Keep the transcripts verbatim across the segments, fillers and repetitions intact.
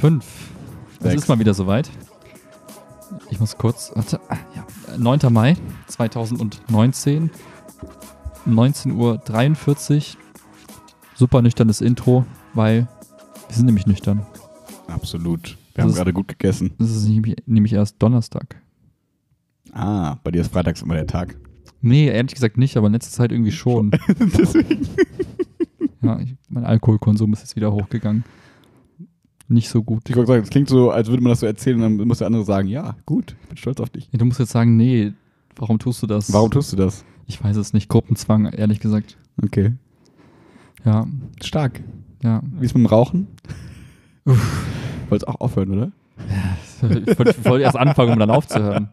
fünf. Es ist mal wieder soweit. Ich muss kurz, warte, ja, neunter Mai zweitausendneunzehn, neunzehn Uhr dreiundvierzig. Super nüchternes Intro, weil wir sind nämlich nüchtern. Absolut. Wir das haben ist, gerade gut gegessen. Das ist nämlich, nämlich erst Donnerstag. Ah, bei dir ist freitags immer der Tag. Nee, ehrlich gesagt nicht, aber in letzter Zeit irgendwie schon. Deswegen. Ja, ich, mein Alkoholkonsum ist jetzt wieder hochgegangen. Nicht so gut. Ich wollte sagen, es klingt so, als würde man das so erzählen und dann muss der andere sagen, ja, gut, ich bin stolz auf dich. Ja, du musst jetzt sagen, nee, warum tust du das? Warum tust du das? Ich weiß es nicht, Gruppenzwang, ehrlich gesagt. Okay. Ja. Stark. Ja. Wie ist mit dem Rauchen? Uff. Wolltest auch aufhören, oder? Ja, ich wollte wollt erst anfangen, um dann aufzuhören.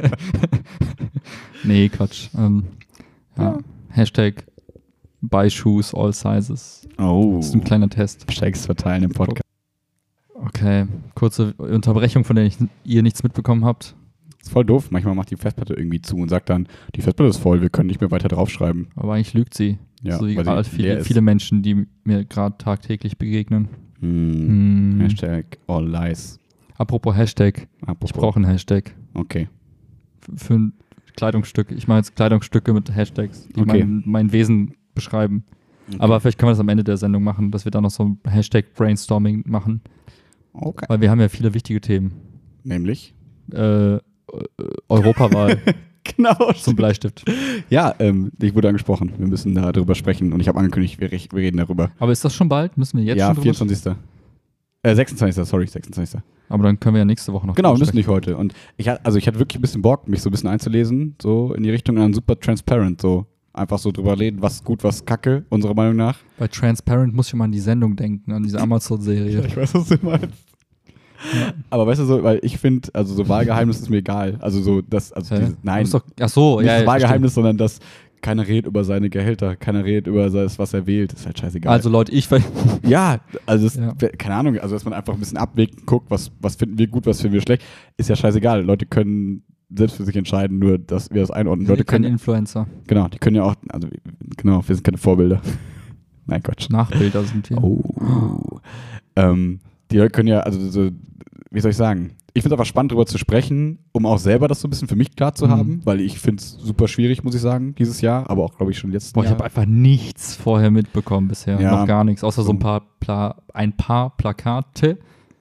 Nee, Quatsch. Ähm, ja. Ja. Hashtag Buy Shoes All Sizes. Oh. Das ist ein kleiner Test. Hashtags verteilen im Podcast. Okay, kurze Unterbrechung, von der ich, ihr nichts mitbekommen habt. Das ist voll doof. Manchmal macht die Festplatte irgendwie zu und sagt dann, die Festplatte ist voll, wir können nicht mehr weiter draufschreiben. Aber eigentlich lügt sie. Ja, so wie gerade viele, viele Menschen, die mir gerade tagtäglich begegnen. Hm. Hm. Hashtag All Lies. Apropos Hashtag. Apropos. Ich brauche einen Hashtag. Okay. F- für ein Kleidungsstück. Ich mache jetzt Kleidungsstücke mit Hashtags, die okay. mein, mein Wesen beschreiben. Okay. Aber vielleicht können wir das am Ende der Sendung machen, dass wir da noch so ein Hashtag Brainstorming machen. Okay. Weil wir haben ja viele wichtige Themen. Nämlich? Äh, Europawahl. Genau. Zum Bleistift. Ja, ähm, ich wurde angesprochen. Wir müssen darüber sprechen und ich habe angekündigt, wir, wir reden darüber. Aber ist das schon bald? Müssen wir jetzt ja, schon drüber vierundzwanzigsten Äh, sechsundzwanzigsten sorry, sechsundzwanzigsten Aber dann können wir ja nächste Woche noch Genau, wir müssen nicht heute. Und ich, also ich hatte wirklich ein bisschen Bock, mich so ein bisschen einzulesen, so in die Richtung, und dann super transparent, so einfach so drüber reden, was ist gut, was ist kacke, unserer Meinung nach. Bei Transparent muss ich mal an die Sendung denken, an diese Amazon-Serie. Ja, ich weiß, was du meinst. Ja. Aber weißt du so, weil ich finde, also so Wahlgeheimnis ist mir egal. Also so, das, also diese, nein, doch, ach so, nicht ja, das Wahlgeheimnis, stimmt. sondern dass keiner redet über seine Gehälter, keiner redet über das, was er wählt, ist halt scheißegal. Also Leute, ich Ja, also es, ja. keine Ahnung, also dass man einfach ein bisschen abwägt, guckt, was, was finden wir gut, was finden wir schlecht, ist ja scheißegal. Leute können selbst für sich entscheiden, nur dass wir das einordnen. Wir Leute sind keine können Influencer. Genau, die können ja auch, also genau, wir sind keine Vorbilder. Nein, Quatsch. Nachbilder sind wir. Oh. ähm, die Leute können ja, also so, wie soll ich sagen, ich finde es einfach spannend, darüber zu sprechen, um auch selber das so ein bisschen für mich klar zu mhm. haben, weil ich finde es super schwierig, muss ich sagen, dieses Jahr, aber auch, glaube ich, schon letztes Jahr. Boah, ich habe einfach nichts vorher mitbekommen bisher, ja. noch gar nichts, außer so ein paar, Pla- ein paar Plakate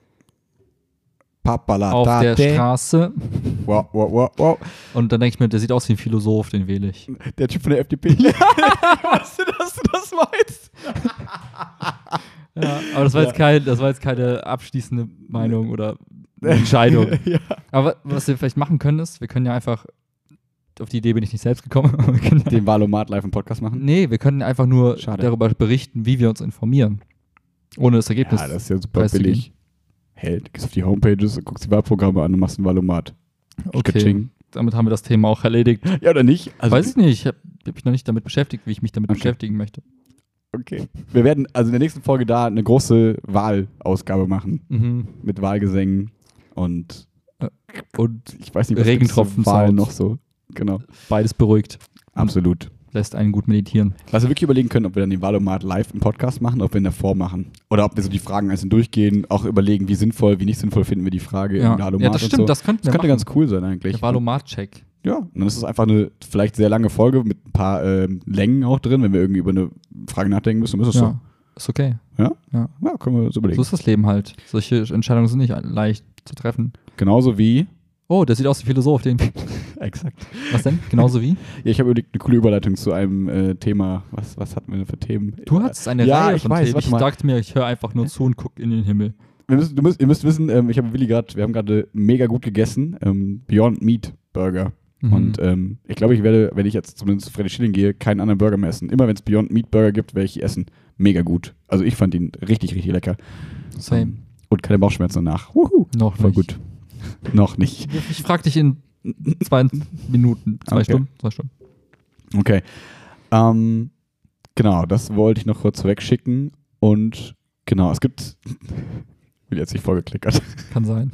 Papalatate. auf der Straße. Wow, wow, wow, wow. Und dann denke ich mir, der sieht aus wie ein Philosoph, den wähle ich. Der Typ von der F D P. Ja. Weißt du, dass du das meinst? Ja, aber das war, ja. jetzt kein, das war jetzt keine abschließende Meinung oder Entscheidung. Ja. Aber was wir vielleicht machen können ist, wir können ja einfach, auf die Idee bin ich nicht selbst gekommen. Wir können den Valomat live im Podcast machen? Nee, wir können einfach nur Schade. darüber berichten, wie wir uns informieren. Ohne das Ergebnis. Ja, das ist ja super billig. Hey, du gehst auf die Homepages und guckst die Wahlprogramme an und machst ein Valomat. Okay, Skitching. Damit haben wir das Thema auch erledigt. Ja, oder nicht? Also Weiß ich nicht, ich habe hab mich noch nicht damit beschäftigt, wie ich mich damit okay. beschäftigen möchte. Okay. Wir werden also in der nächsten Folge da eine große Wahlausgabe machen. Mhm. Mit Wahlgesängen und, und ich weiß nicht, was Regentropfen Wahlen noch so. Genau. Beides beruhigt. Absolut. Lässt einen gut meditieren. Was wir wirklich überlegen können, ob wir dann den Valomat live im Podcast machen, ob wir ihn davor machen. Oder ob wir so die Fragen einzeln durchgehen, auch überlegen, wie sinnvoll, wie nicht sinnvoll finden wir die Frage ja. im Valomat. Ja, das stimmt, so. das könnten wir Das könnte machen. ganz cool sein eigentlich. Der Valomat-Check. Ja, und dann ist es einfach eine vielleicht sehr lange Folge mit ein paar ähm, Längen auch drin, wenn wir irgendwie über eine Frage nachdenken müssen. Ist es ja. so? Ist okay. Ja? Ja. Ja, können wir uns überlegen. So ist das Leben halt. Solche Entscheidungen sind nicht leicht zu treffen. Genauso wie... Oh, der sieht aus wie Philosoph. Den Exakt. Was denn? Genauso wie? Ja, ich habe überlegt, eine coole Überleitung zu einem äh, Thema. Was, was hatten wir denn für Themen? Du hattest eine ja, Reihe ich von weiß, Themen. Ich mal. dachte mir, ich höre einfach nur zu und gucke in den Himmel. Wir müssen, du müsst, ihr müsst wissen, ähm, ich habe Willi gerade, wir haben gerade mega gut gegessen. Ähm, Beyond Meat Burger. Mhm. Und ähm, ich glaube, ich werde, wenn ich jetzt zumindest zu Freddy Schilling gehe, keinen anderen Burger mehr essen. Immer wenn es Beyond Meat Burger gibt, werde ich essen. Mega gut. Also ich fand ihn richtig, richtig lecker. Same. Ähm, und keine Bauchschmerzen danach. Wuhu. Noch Voll nicht. gut. Noch nicht. Ich frage dich in zwei Minuten, zwei okay. Stunden, zwei Stunden. Okay. Ähm, genau, das wollte ich noch kurz wegschicken. Und genau, es gibt... Ich will jetzt nicht vorgeklickert. Kann sein.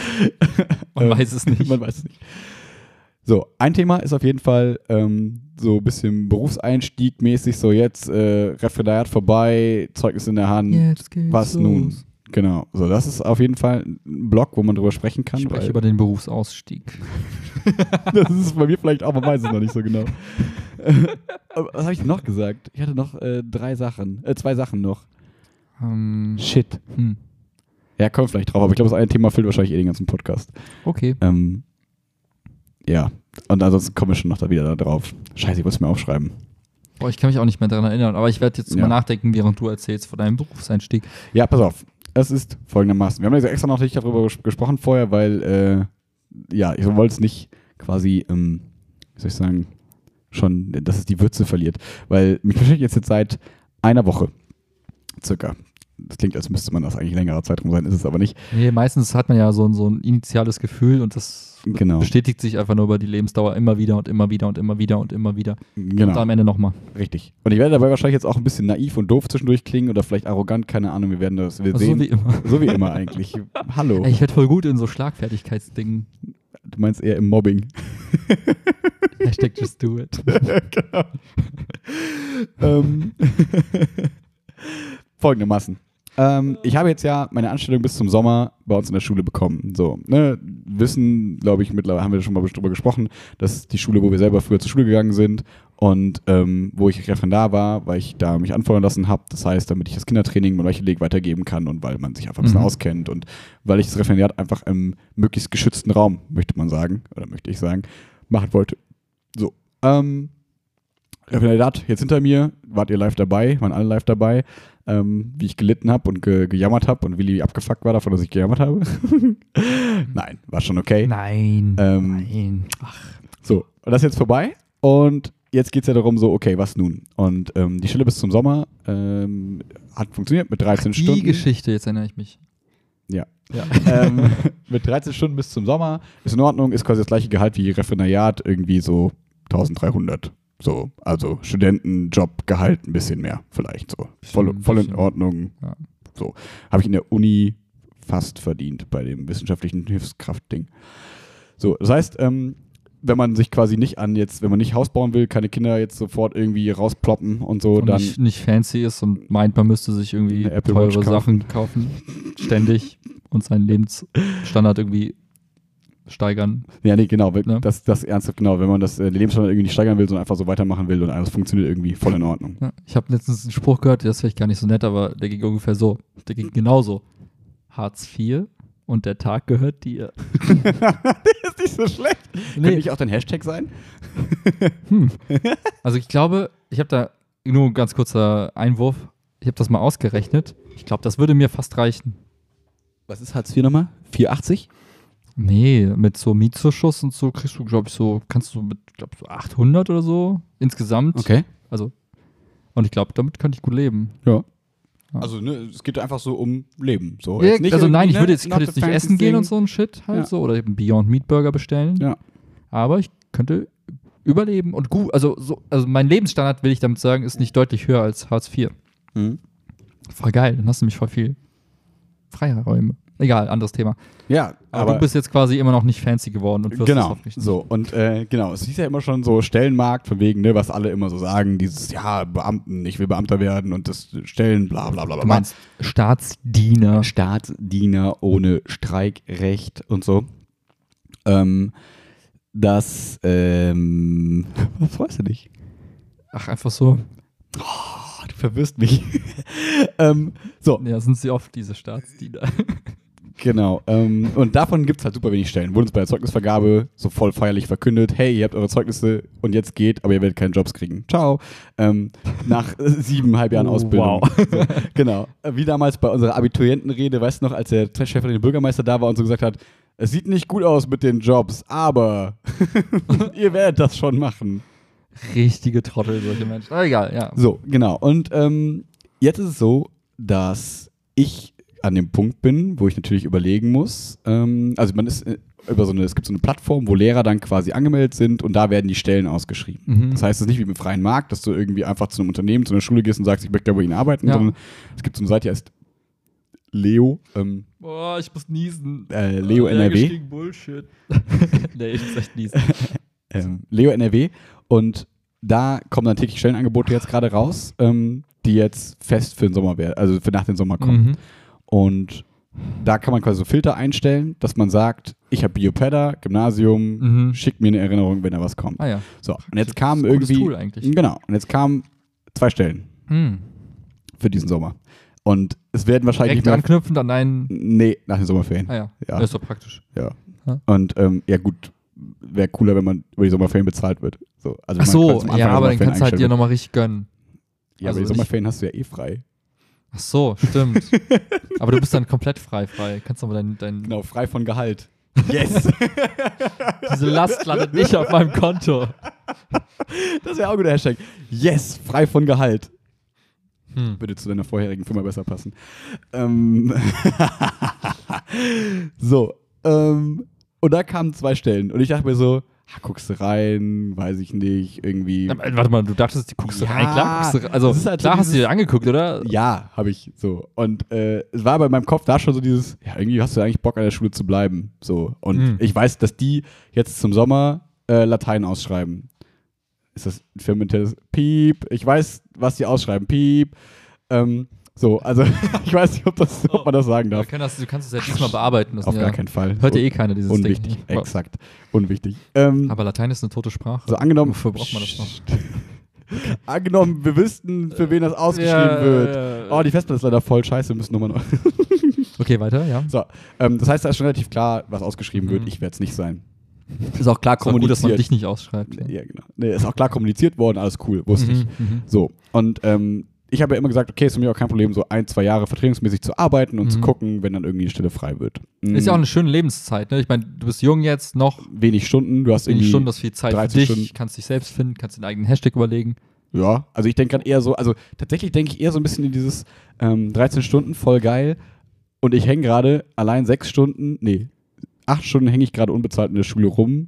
Man ähm, weiß es nicht. Man weiß es nicht. So, ein Thema ist auf jeden Fall ähm, so ein bisschen Berufseinstieg mäßig, so jetzt äh, Referendariat vorbei, Zeugnis in der Hand, Jetzt geht's was los. nun? Genau. So, das ist auf jeden Fall ein Blog, wo man drüber sprechen kann. Ich spreche über den Berufsausstieg. Das ist bei mir vielleicht auch, man weiß es noch nicht so genau. Was habe ich denn noch gesagt? Ich hatte noch äh, drei Sachen, äh, zwei Sachen noch. Um, Shit. Hm. Ja, kommt vielleicht drauf, aber ich glaube, das eine Thema füllt wahrscheinlich eh den ganzen Podcast. Okay. Ähm, ja, und ansonsten kommen wir schon noch da wieder da drauf. Scheiße, ich muss es mir aufschreiben. Boah, ich kann mich auch nicht mehr daran erinnern, aber ich werde jetzt Ja. mal nachdenken, während du erzählst von deinem Berufseinstieg. Ja, pass auf. Es ist folgendermaßen. Wir haben ja extra noch nicht darüber ges- gesprochen vorher, weil, äh, ja, ich wollte es nicht quasi, ähm, wie soll ich sagen, schon, dass es die Würze verliert. Weil mich beschäftigt jetzt, jetzt seit einer Woche circa. Das klingt, als müsste man das eigentlich längerer Zeitraum sein, ist es aber nicht. Nee, meistens hat man ja so ein, so ein initiales Gefühl und das Genau. bestätigt sich einfach nur über die Lebensdauer immer wieder und immer wieder und immer wieder und immer wieder. Genau. Und am Ende nochmal. Richtig. Und ich werde dabei wahrscheinlich jetzt auch ein bisschen naiv und doof zwischendurch klingen oder vielleicht arrogant, keine Ahnung, wir werden das, wir Also sehen. so wie immer. So wie immer eigentlich. Hallo. Ey, ich werde voll gut in so Schlagfertigkeitsdingen. Du meinst eher im Mobbing. Hashtag just do it. Genau. ähm. Folgendermaßen. Ähm, ich habe jetzt ja meine Anstellung bis zum Sommer bei uns in der Schule bekommen. So, ne, wissen, glaube ich, mittlerweile haben wir schon mal drüber gesprochen, dass die Schule, wo wir selber früher zur Schule gegangen sind und ähm, wo ich Referendar war, weil ich da mich anfordern lassen habe. Das heißt, damit ich das Kindertraining mit welche Leg weitergeben kann und weil man sich einfach ein bisschen Mhm. auskennt und weil ich das Referendariat einfach im möglichst geschützten Raum, möchte man sagen, oder möchte ich sagen, machen wollte. So, ähm, Referendariat jetzt hinter mir, wart ihr live dabei, waren alle live dabei, ähm, wie ich gelitten habe und ge- gejammert habe und Willi abgefuckt war davon, dass ich gejammert habe. Nein, war schon okay. Nein. Ähm, Nein. So, und das ist jetzt vorbei und jetzt geht es ja darum so, okay, was nun? Und ähm, die Stelle bis zum Sommer ähm, hat funktioniert mit dreizehn Die Stunden. Geschichte, jetzt erinnere ich mich. Ja. Ja. ähm, mit dreizehn Stunden bis zum Sommer ist in Ordnung, ist quasi das gleiche Gehalt wie Referendariat, irgendwie so eintausenddreihundert. So, also Studentenjobgehalt ein bisschen mehr vielleicht so. Voll, voll in bisschen. Ordnung. Ja. So, habe ich in der Uni fast verdient bei dem wissenschaftlichen Hilfskraftding. So, das heißt, ähm, wenn man sich quasi nicht an jetzt, wenn man nicht Haus bauen will, keine Kinder jetzt sofort irgendwie rausploppen und so, Und dann nicht, nicht fancy ist und meint, man müsste sich irgendwie Eine Apple Watch teure kaufen. Sachen kaufen, ständig und seinen Lebensstandard irgendwie steigern. ja, nee, genau, weil Ja. das, das ernsthaft, genau, wenn man das äh, den Lebensstandard irgendwie nicht steigern will, sondern einfach so weitermachen will und alles funktioniert irgendwie voll in Ordnung. Ja, ich habe letztens einen Spruch gehört, das ist vielleicht gar nicht so nett, aber der ging ungefähr so. Der ging genauso. Hartz vier und der Tag gehört dir. ist nicht so schlecht. Nee. Könnte nicht auch dein Hashtag sein? Hm. Also ich glaube, ich habe da nur ein ganz kurzer Einwurf. Ich habe das mal ausgerechnet. Ich glaube, das würde mir fast reichen. Was ist Hartz vier nochmal? vierhundertachtzig? Nee, mit so Mietzuschuss und so kriegst du, glaube ich, so, kannst du mit, glaube so achthundert oder so insgesamt. Okay. Also, und ich glaube, damit könnte ich gut leben. Ja. Ja. Also, ne, es geht einfach so um Leben. So. Ja, Jetzt nicht also nein, irgendwie, ich würde ne, jetzt, ich not könnte jetzt the nicht fancy essen gehen thing. und so ein Shit halt Ja. so oder eben Beyond Meat Burger bestellen. Ja. Aber ich könnte überleben und gut, also so, also mein Lebensstandard, will ich damit sagen, ist nicht deutlich höher als Hartz vier. Mhm. Voll geil, dann hast du mich voll viel Freiräume. Egal, anderes Thema. Ja, Aber, aber du bist jetzt quasi immer noch nicht fancy geworden und wirst es genau, hoffentlich nicht. so und äh, genau, es hieß ja immer schon so Stellenmarkt, von wegen, ne, was alle immer so sagen, dieses, ja, Beamten, ich will Beamter werden und das Stellen, bla bla bla bla. Du meinst Staatsdiener. Staatsdiener ohne Streikrecht und so. Ähm, das, ähm, was freust du dich? Ach, einfach so. Oh, du verwirrst mich. ähm, so, Ja, sind sie oft diese Staatsdiener. genau. Ähm, und davon gibt es halt super wenig Stellen. Wurde uns bei der Zeugnisvergabe so voll feierlich verkündet, hey, ihr habt eure Zeugnisse und jetzt geht, aber ihr werdet keine Jobs kriegen. Ciao. Ähm, nach äh, siebeneinhalb Jahren Oh, Ausbildung. wow. So, genau. Äh, Wie damals bei unserer Abiturientenrede, weißt du noch, als der stellvertretende Bürgermeister da war und so gesagt hat, es sieht nicht gut aus mit den Jobs, aber ihr werdet das schon machen. Richtige Trottel, solche Menschen. Aber egal, ja. So, genau. Und ähm, jetzt ist es so, dass ich an dem Punkt bin, wo ich natürlich überlegen muss. Ähm, also man ist äh, über so eine, es gibt so eine Plattform, wo Lehrer dann quasi angemeldet sind und da werden die Stellen ausgeschrieben. Mhm. Das heißt, es ist nicht wie im freien Markt, dass du irgendwie einfach zu einem Unternehmen, zu einer Schule gehst und sagst, ich möchte gerne bei ihnen arbeiten, Ja. sondern es gibt so eine Seite, die heißt Leo, ähm, Boah, ich muss niesen. äh, Leo N R W. Bullshit. nee, ich muss echt niesen. ähm, Leo N R W und da kommen dann täglich Stellenangebote jetzt gerade raus, ähm, die jetzt fest für den Sommer werden, also für nach dem Sommer kommen. Mhm. Und da kann man quasi so Filter einstellen, dass man sagt, ich habe Biopeda, Gymnasium, Mhm. schickt mir eine Erinnerung, wenn da was kommt. Ah ja. So, und jetzt kamen Das ist ein gutes irgendwie. Tool eigentlich. Genau, und jetzt kamen zwei Stellen Hm. für diesen Sommer. Und es werden wahrscheinlich Direkt nicht mehr. anknüpfend an einen. Nee, nach den Sommerferien. Ah ja. Ja. Das ist doch praktisch. Ja. Ja. Und ähm, ja, gut, wäre cooler, wenn man über die Sommerferien bezahlt wird. So, also Ach wenn man quasi so, zum Anfang ja, der aber dann Sommerferien kannst du halt eingestellt dir wird. nochmal richtig gönnen. Ja, also aber die nicht- Sommerferien hast du ja eh frei. Ach so, stimmt. Aber du bist dann komplett frei, frei. Kannst aber dein, dein Genau, frei von Gehalt. Yes! diese Last landet nicht auf meinem Konto. Das wäre auch ein guter Hashtag. Yes, frei von Gehalt. Hm. Würde zu deiner vorherigen Firma besser passen. Ähm so, ähm, und da kamen zwei Stellen. Und ich dachte mir so, ah, guckst du rein, weiß ich nicht, irgendwie. Aber, äh, warte mal, du dachtest, die guckst du Ja, rein? Klar, guckst du rein. Also, das ist halt so klar hast du dieses- dir angeguckt, oder? Ja, habe ich so. Und äh, es war aber in meinem Kopf da schon so dieses, ja, irgendwie hast du eigentlich Bock an der Schule zu bleiben. So. Und Mhm. ich weiß, dass die jetzt zum Sommer äh, Latein ausschreiben. Ist das ein firmeninternes Piep? Ich weiß, was die ausschreiben. Piep. Ähm, so, also ich weiß nicht, ob, das, ob man das sagen Du darf. kannst, du kannst es ja diesmal bearbeiten. Das Auf sind gar ja, keinen Fall. hört ja eh keiner dieses Unwichtig, Ding. exakt. Unwichtig. Ähm, Aber Latein ist eine tote Sprache. so angenommen. Wofür braucht man das noch? Angenommen, wir wüssten, für wen das ausgeschrieben Ja, wird. ja, ja. Oh, die Festplatte ist leider voll scheiße, wir müssen nochmal neu. Okay, weiter, ja. So, ähm, das heißt, da ist schon relativ klar, was ausgeschrieben Mhm. wird. Ich werde es nicht sein. Ist auch klar Ist auch gut, dass man kommuniziert. dich nicht ausschreibt. Ja. Ja, genau. Nee, ist auch klar kommuniziert worden, alles cool, wusste ich. Mhm, mhm. So, und ähm, ich habe ja immer gesagt, okay, ist für mich auch kein Problem, so ein, zwei Jahre vertretungsmäßig zu arbeiten und Mhm. zu gucken, wenn dann irgendwie eine Stelle frei wird. Ist ja auch eine schöne Lebenszeit, ne? Ich meine, du bist jung jetzt, noch wenig Stunden, du hast wenig irgendwie. Stunden, das ist viel Zeit für dreizehn dich, Stunden. kannst dich selbst finden, kannst den eigenen Hashtag überlegen. Ja, also ich denke gerade eher so, also tatsächlich denke ich eher so ein bisschen in dieses ähm, dreizehn Stunden, voll geil. Und ich hänge gerade allein sechs Stunden, nee, acht Stunden hänge ich gerade unbezahlt in der Schule rum.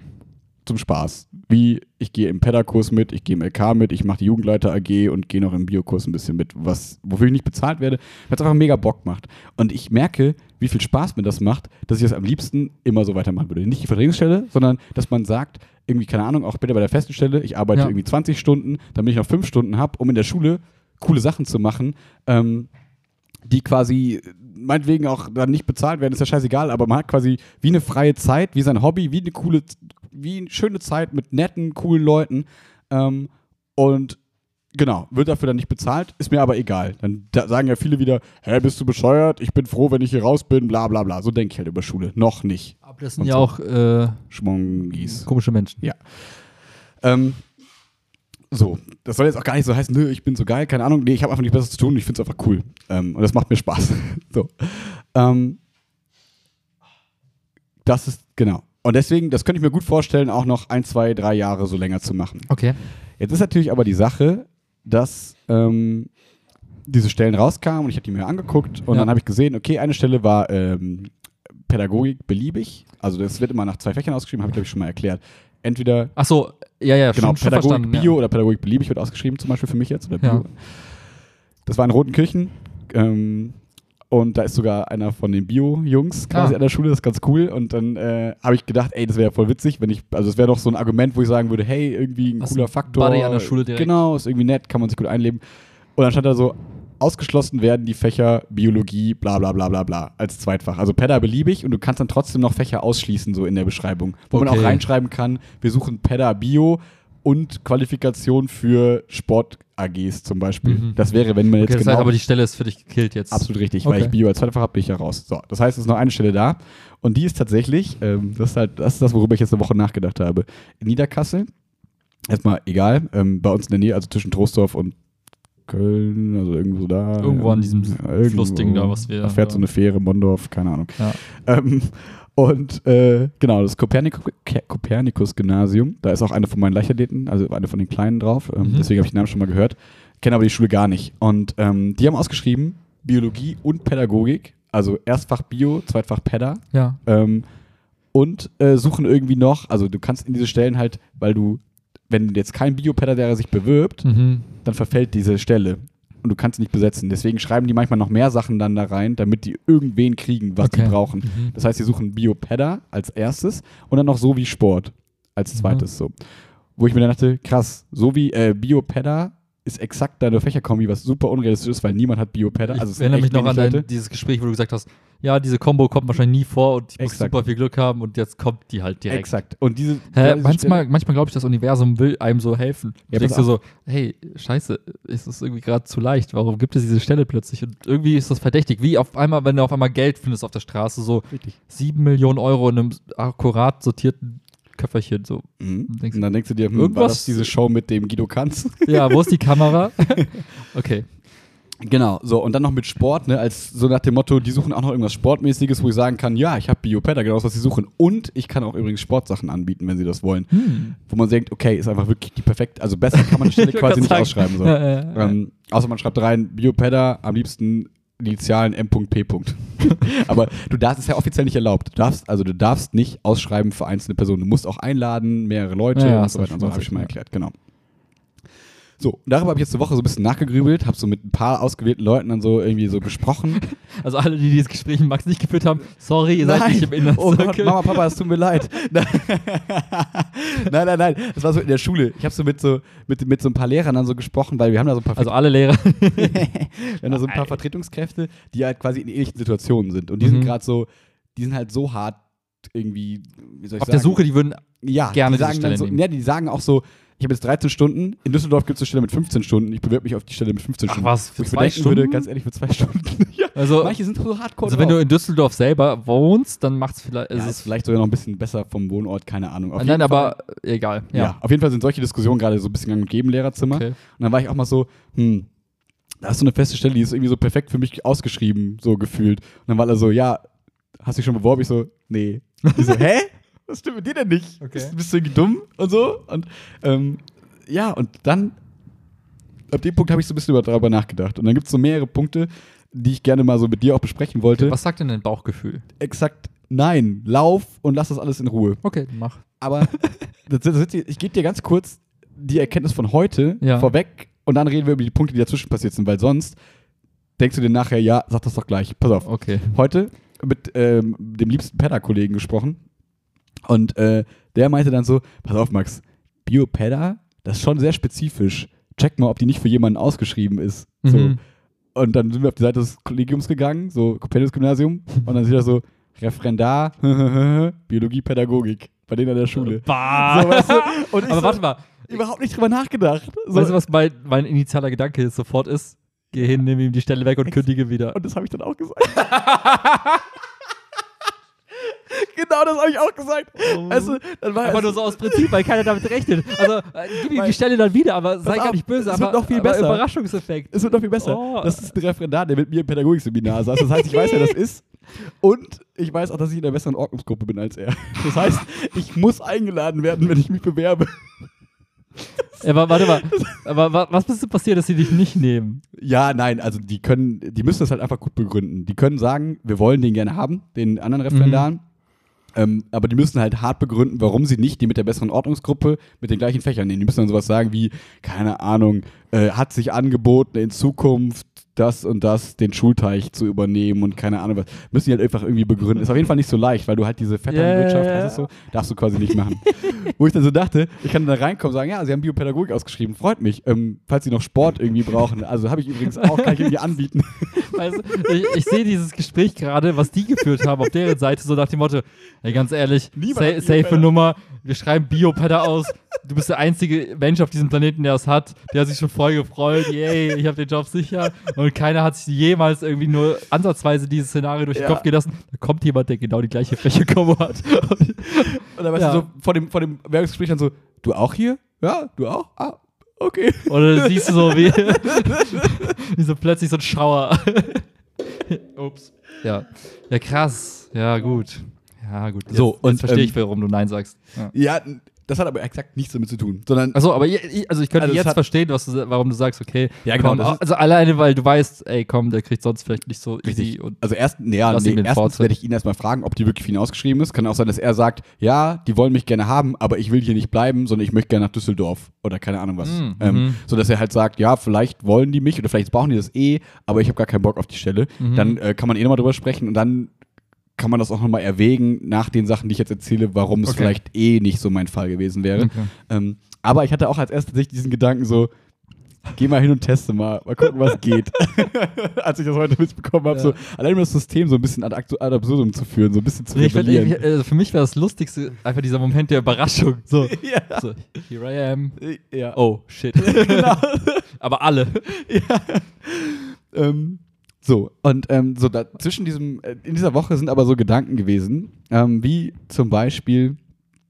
Zum Spaß. Wie, ich gehe im Pedakurs mit, ich gehe im L K mit, ich mache die Jugendleiter-A G und gehe noch im Biokurs ein bisschen mit, was, wofür ich nicht bezahlt werde, weil es einfach mega Bock macht. Und ich merke, wie viel Spaß mir das macht, dass ich das am liebsten immer so weitermachen würde. Nicht die Vertretungsstelle, sondern dass man sagt, irgendwie, keine Ahnung, auch bitte bei der festen Stelle, ich arbeite Ja. irgendwie zwanzig Stunden, damit ich noch fünf Stunden habe, um in der Schule coole Sachen zu machen, ähm, die quasi meinetwegen auch dann nicht bezahlt werden, ist ja scheißegal, aber man hat quasi wie eine freie Zeit, wie sein Hobby, wie eine coole, wie eine schöne Zeit mit netten, coolen Leuten ähm, und genau, wird dafür dann nicht bezahlt, ist mir aber egal. Dann da sagen ja viele wieder, hä, bist du bescheuert? Ich bin froh, wenn ich hier raus bin, bla bla bla. So denke ich halt über Schule. Noch nicht. Aber das sind Und ja so. auch äh, Schmongis. komische Menschen. Ja. Ähm, so, das soll jetzt auch gar nicht so heißen, nö, ich bin so geil, keine Ahnung. Nee, ich habe einfach nichts Besseres zu tun und ich finde es einfach cool. Ähm, und das macht mir Spaß. so. Ähm, das ist, genau. Und deswegen, das könnte ich mir gut vorstellen, auch noch ein, zwei, drei Jahre so länger zu machen. Okay. Jetzt ist natürlich aber die Sache, dass ähm, diese Stellen rauskamen und ich habe die mir angeguckt und Ja. dann habe ich gesehen, okay, eine Stelle war ähm, Pädagogik beliebig. Also das wird immer nach zwei Fächern ausgeschrieben, habe ich glaube ich schon mal erklärt. Entweder Ach so, ja, ja, genau, schon, schon Pädagogik verstanden. Bio Ja. oder Pädagogik beliebig wird ausgeschrieben, zum Beispiel für mich jetzt. Oder Bio. Ja. Das war in Rotenkirchen. Ähm, und da ist sogar einer von den Bio-Jungs quasi Ah. an der Schule, das ist ganz cool. Und dann äh, habe ich gedacht, ey, das wäre voll witzig, wenn ich, also es wäre doch so ein Argument, wo ich sagen würde, hey, irgendwie ein Hast cooler einen Faktor. Buddy an der Schule direkt. Genau, ist irgendwie nett, kann man sich gut einleben. Und dann stand da so, ausgeschlossen werden die Fächer Biologie, bla bla bla bla bla, als Zweitfach. Also Päda beliebig und du kannst dann trotzdem noch Fächer ausschließen, so in der Beschreibung. Wo man Okay. auch reinschreiben kann, wir suchen Päda Bio und Qualifikation für Sport-A Gs zum Beispiel. Mhm. Das wäre, wenn man jetzt Okay, das genau... heißt aber, die Stelle ist für dich gekillt jetzt. Absolut richtig, Okay. weil ich Bio als Zweitfach habe, bin ich ja raus. So, das heißt, es ist noch eine Stelle da und die ist tatsächlich, ähm, das ist halt, das ist das, worüber ich jetzt eine Woche nachgedacht habe. In Niederkassel, erstmal egal, ähm, bei uns in der Nähe, also zwischen Troisdorf und Köln, also irgendwo so da. Irgendwo an diesem irgendwo. Flussding da, was wir- Da fährt so eine Fähre, Mondorf, keine Ahnung. Ja. Ähm, und äh, genau, das Kopernikus, Kopernikus-Gymnasium, da ist auch eine von meinen Leichtathleten, also eine von den Kleinen drauf, ähm, Mhm. deswegen habe ich den Namen schon mal gehört, kenne aber die Schule gar nicht. Und ähm, die haben ausgeschrieben, Biologie und Pädagogik, also Erstfach Bio, Zweitfach Päda, Ja. ähm, und äh, suchen irgendwie noch, also du kannst in diese Stellen halt, weil du, wenn jetzt kein Biopädagoge sich bewirbt, Mhm. dann verfällt diese Stelle und du kannst sie nicht besetzen. Deswegen schreiben die manchmal noch mehr Sachen dann da rein, damit die irgendwen kriegen, was Okay. die brauchen. Mhm. Das heißt, sie suchen Biopäda als erstes und dann noch so wie Sport als Mhm. zweites so. Wo ich mir dann dachte, krass, so wie äh, Biopäda ist exakt deine Fächerkombi, was super unrealistisch ist, weil niemand hat Biopadder. Also ich erinnere mich noch an dein, dieses Gespräch, wo du gesagt hast, ja, diese Kombo kommt wahrscheinlich nie vor und ich muss exakt. super viel Glück haben und jetzt kommt die halt direkt. Exakt. Und diese, Hä, diese manchmal, manchmal glaube ich, das Universum will einem so helfen. Du ja, denkst dir so, hey, scheiße, ist das irgendwie gerade zu leicht? Warum gibt es diese Stelle plötzlich? Und irgendwie ist das verdächtig. Wie auf einmal, wenn du auf einmal Geld findest auf der Straße, so Richtig. sieben Millionen Euro in einem akkurat sortierten Köfferchen. So. Mhm. Und dann denkst du dir, hm, irgendwas, war das diese Show mit dem Guido Kanz? Ja, wo ist die Kamera? Okay. Genau, so und dann noch mit Sport, ne, als so nach dem Motto, die suchen auch noch irgendwas Sportmäßiges, wo ich sagen kann, ja, ich habe Biopadder, genau das, was sie suchen. Und ich kann auch übrigens Sportsachen anbieten, wenn sie das wollen. Hm. Wo man denkt, okay, ist einfach wirklich die perfekte, also besser kann man die Stelle quasi nicht sagen. ausschreiben. So. Ja, ja, ja. Ähm, außer man schreibt rein, Biopadder, am liebsten Initialen M P. Aber du darfst, es ist ja offiziell nicht erlaubt. Du darfst, also du darfst nicht ausschreiben für einzelne Personen. Du musst auch einladen, mehrere Leute ja, und so weiter und so, habe ich schon mal erklärt, genau. So, darüber habe ich jetzt eine Woche so ein bisschen nachgegrübelt, habe so mit ein paar ausgewählten Leuten dann so irgendwie so besprochen. Also alle, die dieses Gespräch mit Max nicht geführt haben, sorry, ihr nein. seid nicht im Inner Circle. Oh Gott, Mama, Papa, es tut mir leid. nein, nein, nein, das war so in der Schule. Ich habe so mit so mit, mit so ein paar Lehrern dann so gesprochen, weil wir haben da so ein paar... Also alle Lehrer. wir haben da so ein paar Vertretungskräfte, die halt quasi in ähnlichen Situationen sind. Und die mhm. sind gerade so, die sind halt so hart irgendwie, wie soll ich Auf sagen? der Suche, die würden ja, gerne die sagen diese Stelle dann so, nehmen. Ja, die sagen auch so, ich habe jetzt dreizehn Stunden, in Düsseldorf gibt es eine Stelle mit fünfzehn Stunden, ich bewerbe mich auf die Stelle mit fünfzehn Ach, Stunden. was, für ich zwei Stunden? Würde, ganz ehrlich, für zwei Stunden. ja. Also, manche sind so hardcore Also wenn drauf. du in Düsseldorf selber wohnst, dann macht es vielleicht... Ja, ist vielleicht sogar noch ein bisschen besser vom Wohnort, keine Ahnung. Auf Nein, aber Fall, egal. Ja. ja, auf jeden Fall sind solche Diskussionen gerade so ein bisschen gang und gäbe im Lehrerzimmer. Okay. Und dann war ich auch mal so, hm, da ist so eine feste Stelle, die ist irgendwie so perfekt für mich ausgeschrieben, so gefühlt. Und dann war er so, ja, hast du dich schon beworben? Ich so, nee. Ich so, hä? Was stimmt mit dir denn nicht? Okay. Bist, bist du irgendwie dumm und so? Und ähm, ja, und dann, ab dem Punkt habe ich so ein bisschen darüber nachgedacht. Und dann gibt es so mehrere Punkte, die ich gerne mal so mit dir auch besprechen wollte. Was sagt denn dein Bauchgefühl? Exakt, nein, lauf und lass das alles in Ruhe. Okay, mach. Aber das, das, das, ich gebe dir ganz kurz die Erkenntnis von heute ja. vorweg und dann reden wir über die Punkte, die dazwischen passiert sind, weil sonst denkst du dir nachher, ja, sag das doch gleich. Pass auf. Okay. Heute mit ähm, dem liebsten Pedder-Kollegen gesprochen und äh, der meinte dann so, pass auf, Max, Biopadder, das ist schon sehr spezifisch. Check mal, ob die nicht für jemanden ausgeschrieben ist. Mhm. So. Und dann sind wir auf die Seite des Kollegiums gegangen, so Comenius-Gymnasium, und dann sieht er so, Referendar, Biologie, Pädagogik, bei denen an der Schule. Bah. So, weißt du? Und ich Aber so, warte mal. Überhaupt nicht drüber nachgedacht. So. Weißt du, was mein, mein initialer Gedanke jetzt sofort ist? Geh hin, nimm ihm die Stelle weg und Ex- kündige wieder. Und das habe ich dann auch gesagt. Genau, das habe ich auch gesagt. Oh. Also, dann war aber nur so aus Prinzip, weil keiner damit rechnet. Also, äh, gib ihm die Stelle dann wieder, aber sei gar nicht böse. Es aber, wird noch viel aber besser. Überraschungseffekt. Es wird noch viel besser. Oh. Das ist ein Referendar, der mit mir im Pädagogikseminar saß. Das heißt, ich weiß, wer das ist. Und ich weiß auch, dass ich in einer besseren Ordnungsgruppe bin als er. Das heißt, ich muss eingeladen werden, wenn ich mich bewerbe. Ja, aber warte mal, aber was müsste passieren, dass sie dich nicht nehmen? Ja, nein, also die können, die müssen das halt einfach gut begründen. Die können sagen, wir wollen den gerne haben, den anderen Referendaren. Mhm. Ähm, aber die müssen halt hart begründen, warum sie nicht die mit der besseren Ordnungsgruppe mit den gleichen Fächern nehmen. Die müssen dann sowas sagen wie, keine Ahnung, äh, hat sich angeboten in Zukunft das und das, den Schulteich zu übernehmen und keine Ahnung was. Müssen die halt einfach irgendwie begründen. Ist auf jeden Fall nicht so leicht, weil du halt diese Vetternwirtschaft yeah. hast, so, darfst du quasi nicht machen. Wo ich dann so dachte, ich kann da reinkommen und sagen, ja, sie haben Biopädagogik ausgeschrieben, freut mich. Ähm, falls sie noch Sport irgendwie brauchen, also habe ich übrigens auch, kann ich irgendwie anbieten. Also, ich, ich sehe dieses Gespräch gerade, was die geführt haben auf deren Seite, so nach dem Motto, ey, ganz ehrlich, sa- safe Nummer, wir schreiben Biopäder aus, du bist der einzige Mensch auf diesem Planeten, der es hat, der hat sich schon voll gefreut, yay, ich habe den Job sicher und keiner hat sich jemals irgendwie nur ansatzweise dieses Szenario durch den ja. Kopf gehen lassen. Da kommt jemand, der genau die gleiche Fächerkombo hat. Und dann weißt ja. du so vor dem, vor dem Werbungsgespräch dann so, du auch hier? Ja, du auch? Ah, okay. Oder dann siehst du so wie, wie so plötzlich so ein Schauer. Ups. Ja. Ja, krass. Ja, gut. Ja, gut. Jetzt, so, und jetzt verstehe ähm, ich, warum du Nein sagst. Ja. ja, das hat aber exakt nichts damit zu tun. Sondern Achso, aber ich, also ich könnte also jetzt verstehen, was du, warum du sagst, okay, ja, genau, komm, also alleine, weil du weißt, ey, komm, der kriegt sonst vielleicht nicht so easy. Und also erst, nee, ja, nee, erstens werde ich ihn erstmal fragen, ob die wirklich für ihn ausgeschrieben ist. Kann auch sein, dass er sagt, ja, die wollen mich gerne haben, aber ich will hier nicht bleiben, sondern ich möchte gerne nach Düsseldorf oder keine Ahnung was. Mhm. Ähm, so dass er halt sagt, ja, vielleicht wollen die mich oder vielleicht brauchen die das eh, aber ich habe gar keinen Bock auf die Stelle. Mhm. Dann äh, kann man eh nochmal drüber sprechen und dann kann man das auch nochmal erwägen nach den Sachen, die ich jetzt erzähle, warum es okay. vielleicht eh nicht so mein Fall gewesen wäre. Okay. Ähm, aber ich hatte auch als erstes tatsächlich diesen Gedanken so, geh mal hin und teste mal, mal gucken, was geht. Als ich das heute mitbekommen habe, ja. so, allein um das System so ein bisschen ad, ad absurdum zu führen, so ein bisschen zu rebellieren. Ich, also für mich war das Lustigste einfach dieser Moment der Überraschung. So, ja. so here I am. Ja. Oh, shit. Genau. Aber alle. Ja. Ähm, so, und ähm, so da, zwischen diesem, äh, in dieser Woche sind aber so Gedanken gewesen, ähm, wie zum Beispiel,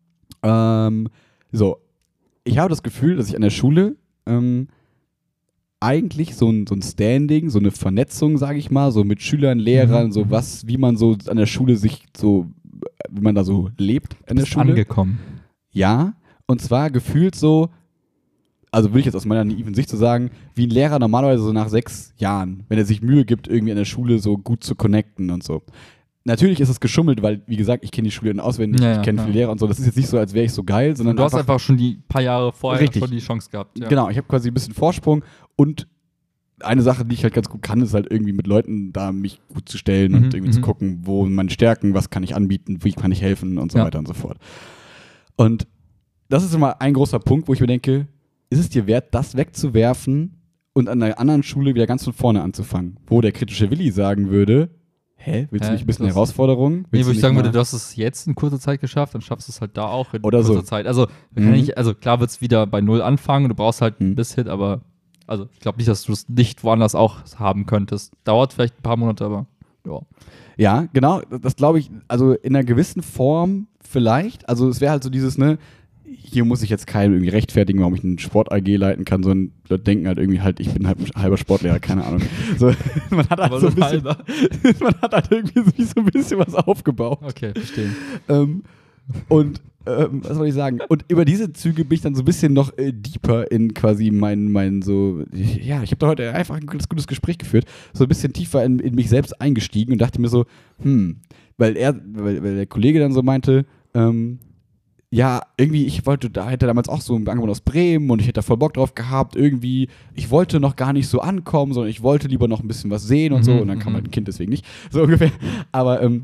ähm, so, ich habe das Gefühl, dass ich an der Schule ähm, eigentlich so ein, so ein Standing, so eine Vernetzung, sage ich mal, so mit Schülern, Lehrern, mhm. so was, wie man so an der Schule sich so, wie man da so lebt an der Schule. Angekommen. Ja, und zwar gefühlt so, also würde ich jetzt aus meiner naiven Sicht so sagen, wie ein Lehrer normalerweise so nach sechs Jahren, wenn er sich Mühe gibt, irgendwie an der Schule so gut zu connecten und so. Natürlich ist es geschummelt, weil, wie gesagt, ich kenne die Schule auswendig, ja, ich kenne ja. viele Lehrer und so. Das ist jetzt nicht so, als wäre ich so geil, sondern du hast einfach schon die paar Jahre vorher richtig. schon die Chance gehabt. Ja. Genau, ich habe quasi ein bisschen Vorsprung und eine Sache, die ich halt ganz gut kann, ist halt irgendwie mit Leuten da mich gut zu stellen mhm, und irgendwie m-m. zu gucken, wo meine Stärken, was kann ich anbieten, wie kann ich helfen und so ja. weiter und so fort. Und das ist immer ein großer Punkt, wo ich mir denke, ist es dir wert, das wegzuwerfen und an einer anderen Schule wieder ganz von vorne anzufangen? Wo der kritische Willi sagen würde, hä, willst Hä, du nicht ein bisschen Herausforderung? Nee, wo ich sagen würde, du hast es jetzt in kurzer Zeit geschafft, dann schaffst du es halt da auch in Oder kurzer so. Zeit. Also, mhm. kann ich, also klar wird es wieder bei Null anfangen, du brauchst halt mhm. ein bisschen, aber also ich glaube nicht, dass du es nicht woanders auch haben könntest. Dauert vielleicht ein paar Monate, aber ja. Ja, genau, das glaube ich, also in einer gewissen Form vielleicht, also es wäre halt so dieses, ne, hier muss ich jetzt keinem irgendwie rechtfertigen, warum ich einen Sport-A G leiten kann, sondern Leute denken halt irgendwie halt, ich bin halt ein halber Sportlehrer, keine Ahnung. So, man hat halt so ein bisschen, man hat halt irgendwie so, so ein bisschen was aufgebaut. Okay, verstehe. Ähm, und ähm, was soll ich sagen? Und über diese Züge bin ich dann so ein bisschen noch äh, deeper in quasi mein, mein so, ja, ich habe da heute einfach ein ganz gutes Gespräch geführt, so ein bisschen tiefer in, in mich selbst eingestiegen und dachte mir so, hm, weil er, weil, weil der Kollege dann so meinte, ähm, ja, irgendwie, ich wollte, da hätte damals auch so ein Angebot aus Bremen und ich hätte da voll Bock drauf gehabt, irgendwie, ich wollte noch gar nicht so ankommen, sondern ich wollte lieber noch ein bisschen was sehen und mhm, so und dann kam halt ein Kind deswegen nicht, so ungefähr, aber, ähm,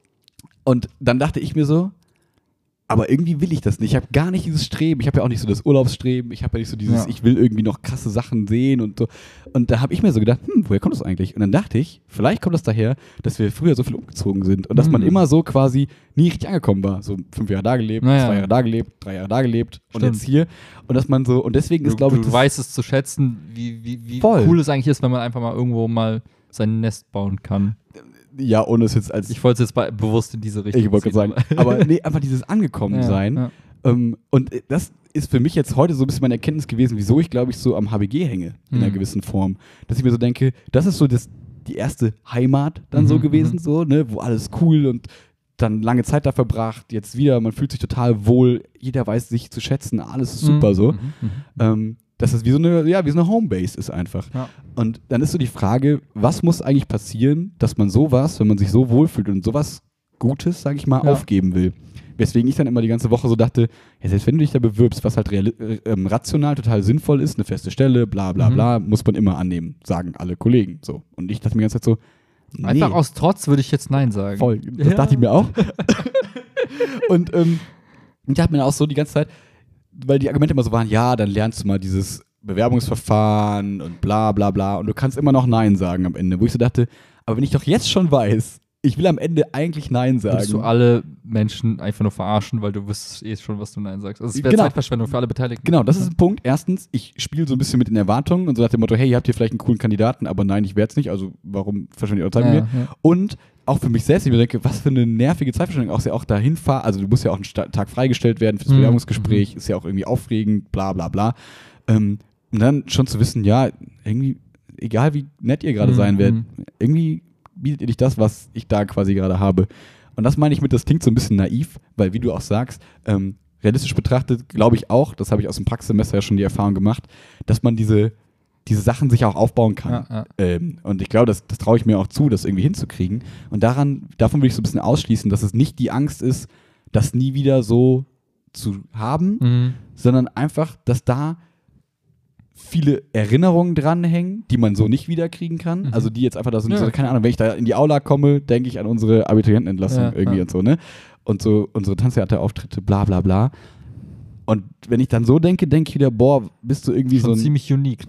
und dann dachte ich mir so, aber irgendwie will ich das nicht, ich habe gar nicht dieses Streben, ich habe ja auch nicht so das Urlaubsstreben, ich habe ja nicht so dieses, ja. ich will irgendwie noch krasse Sachen sehen und so, und da habe ich mir so gedacht, hm, woher kommt das eigentlich? Und dann dachte ich, vielleicht kommt das daher, dass wir früher so viel umgezogen sind und dass mhm. man immer so quasi nie richtig angekommen war, so fünf Jahre da gelebt, naja. zwei Jahre da gelebt, drei Jahre da gelebt und Stimmt. jetzt hier und dass man so, und deswegen ist glaube ich, du, du weißt es zu schätzen, wie, wie, wie cool es eigentlich ist, wenn man einfach mal irgendwo mal sein Nest bauen kann. Ja, ohne es jetzt als... Ich wollte es jetzt bei, bewusst in diese Richtung Ich wollte gerade sagen, aber nee, einfach dieses Angekommensein. Ja, ja. Ähm, und das ist für mich jetzt heute so ein bisschen meine Erkenntnis gewesen, wieso ich, glaube ich, so am H B G hänge, in mhm. einer gewissen Form. Dass ich mir so denke, das ist so das, die erste Heimat dann mhm, so gewesen, mhm. so, ne, wo alles cool und dann lange Zeit da verbracht, jetzt wieder, man fühlt sich total wohl, jeder weiß sich zu schätzen, alles ist super mhm, so. Mhm, ähm, dass das wie so eine, ja, wie so eine Homebase ist einfach. Ja. Und dann ist so die Frage, was muss eigentlich passieren, dass man sowas, wenn man sich so wohlfühlt und sowas Gutes, sage ich mal, ja. aufgeben will. Weswegen ich dann immer die ganze Woche so dachte, ja, selbst wenn du dich da bewirbst, was halt reali- äh, ähm, rational total sinnvoll ist, eine feste Stelle, bla bla mhm. bla, muss man immer annehmen, sagen alle Kollegen. So. Und ich dachte mir die ganze Zeit so, nee. Einfach aus Trotz würde ich jetzt Nein sagen. Voll, das ja. dachte ich mir auch. Und ähm, ich dachte mir auch so die ganze Zeit, weil die Argumente immer so waren, ja, dann lernst du mal dieses Bewerbungsverfahren und bla bla bla und du kannst immer noch Nein sagen am Ende, wo ich so dachte, aber wenn ich doch jetzt schon weiß, ich will am Ende eigentlich Nein sagen. Willst du alle Menschen einfach nur verarschen, weil du wüsstest eh schon, was du Nein sagst. Also es wäre genau. Zeitverschwendung für alle Beteiligten. Genau, das ist ein Punkt. Erstens, ich spiele so ein bisschen mit den Erwartungen und so nach dem Motto, hey, ihr habt hier vielleicht einen coolen Kandidaten, aber nein, ich werde es nicht, also warum verschwende ich eure Zeit mit mir? Ja. Und auch für mich selbst, ich mir denke, was für eine nervige Zeitverschwendung, auch ja auch dahin fahren, also du musst ja auch einen Sta- Tag freigestellt werden für das mhm. Bewerbungsgespräch, ist ja auch irgendwie aufregend, bla bla bla. Ähm, und dann schon zu wissen, ja, irgendwie, egal wie nett ihr gerade mhm. sein werdet, irgendwie bietet ihr nicht das, was ich da quasi gerade habe. Und das meine ich mit, das klingt so ein bisschen naiv, weil wie du auch sagst, ähm, realistisch betrachtet, glaube ich auch, das habe ich aus dem Praxissemester ja schon die Erfahrung gemacht, dass man diese, diese Sachen sich auch aufbauen kann. Ja, ja. Ähm, und ich glaube, das, das traue ich mir auch zu, das irgendwie hinzukriegen. Und daran, davon würde ich so ein bisschen ausschließen, dass es nicht die Angst ist, das nie wieder so zu haben, mhm. sondern einfach, dass da viele Erinnerungen dranhängen, die man so nicht wiederkriegen kann. Mhm. Also die jetzt einfach da sind, ja. so, keine Ahnung, wenn ich da in die Aula komme, denke ich an unsere Abiturientenentlassung ja, irgendwie ja. und so, ne? Und so unsere Tanztheaterauftritte, bla bla bla. Und wenn ich dann so denke, denke ich wieder, boah, bist du irgendwie schon so ein... ziemlich unique, ne?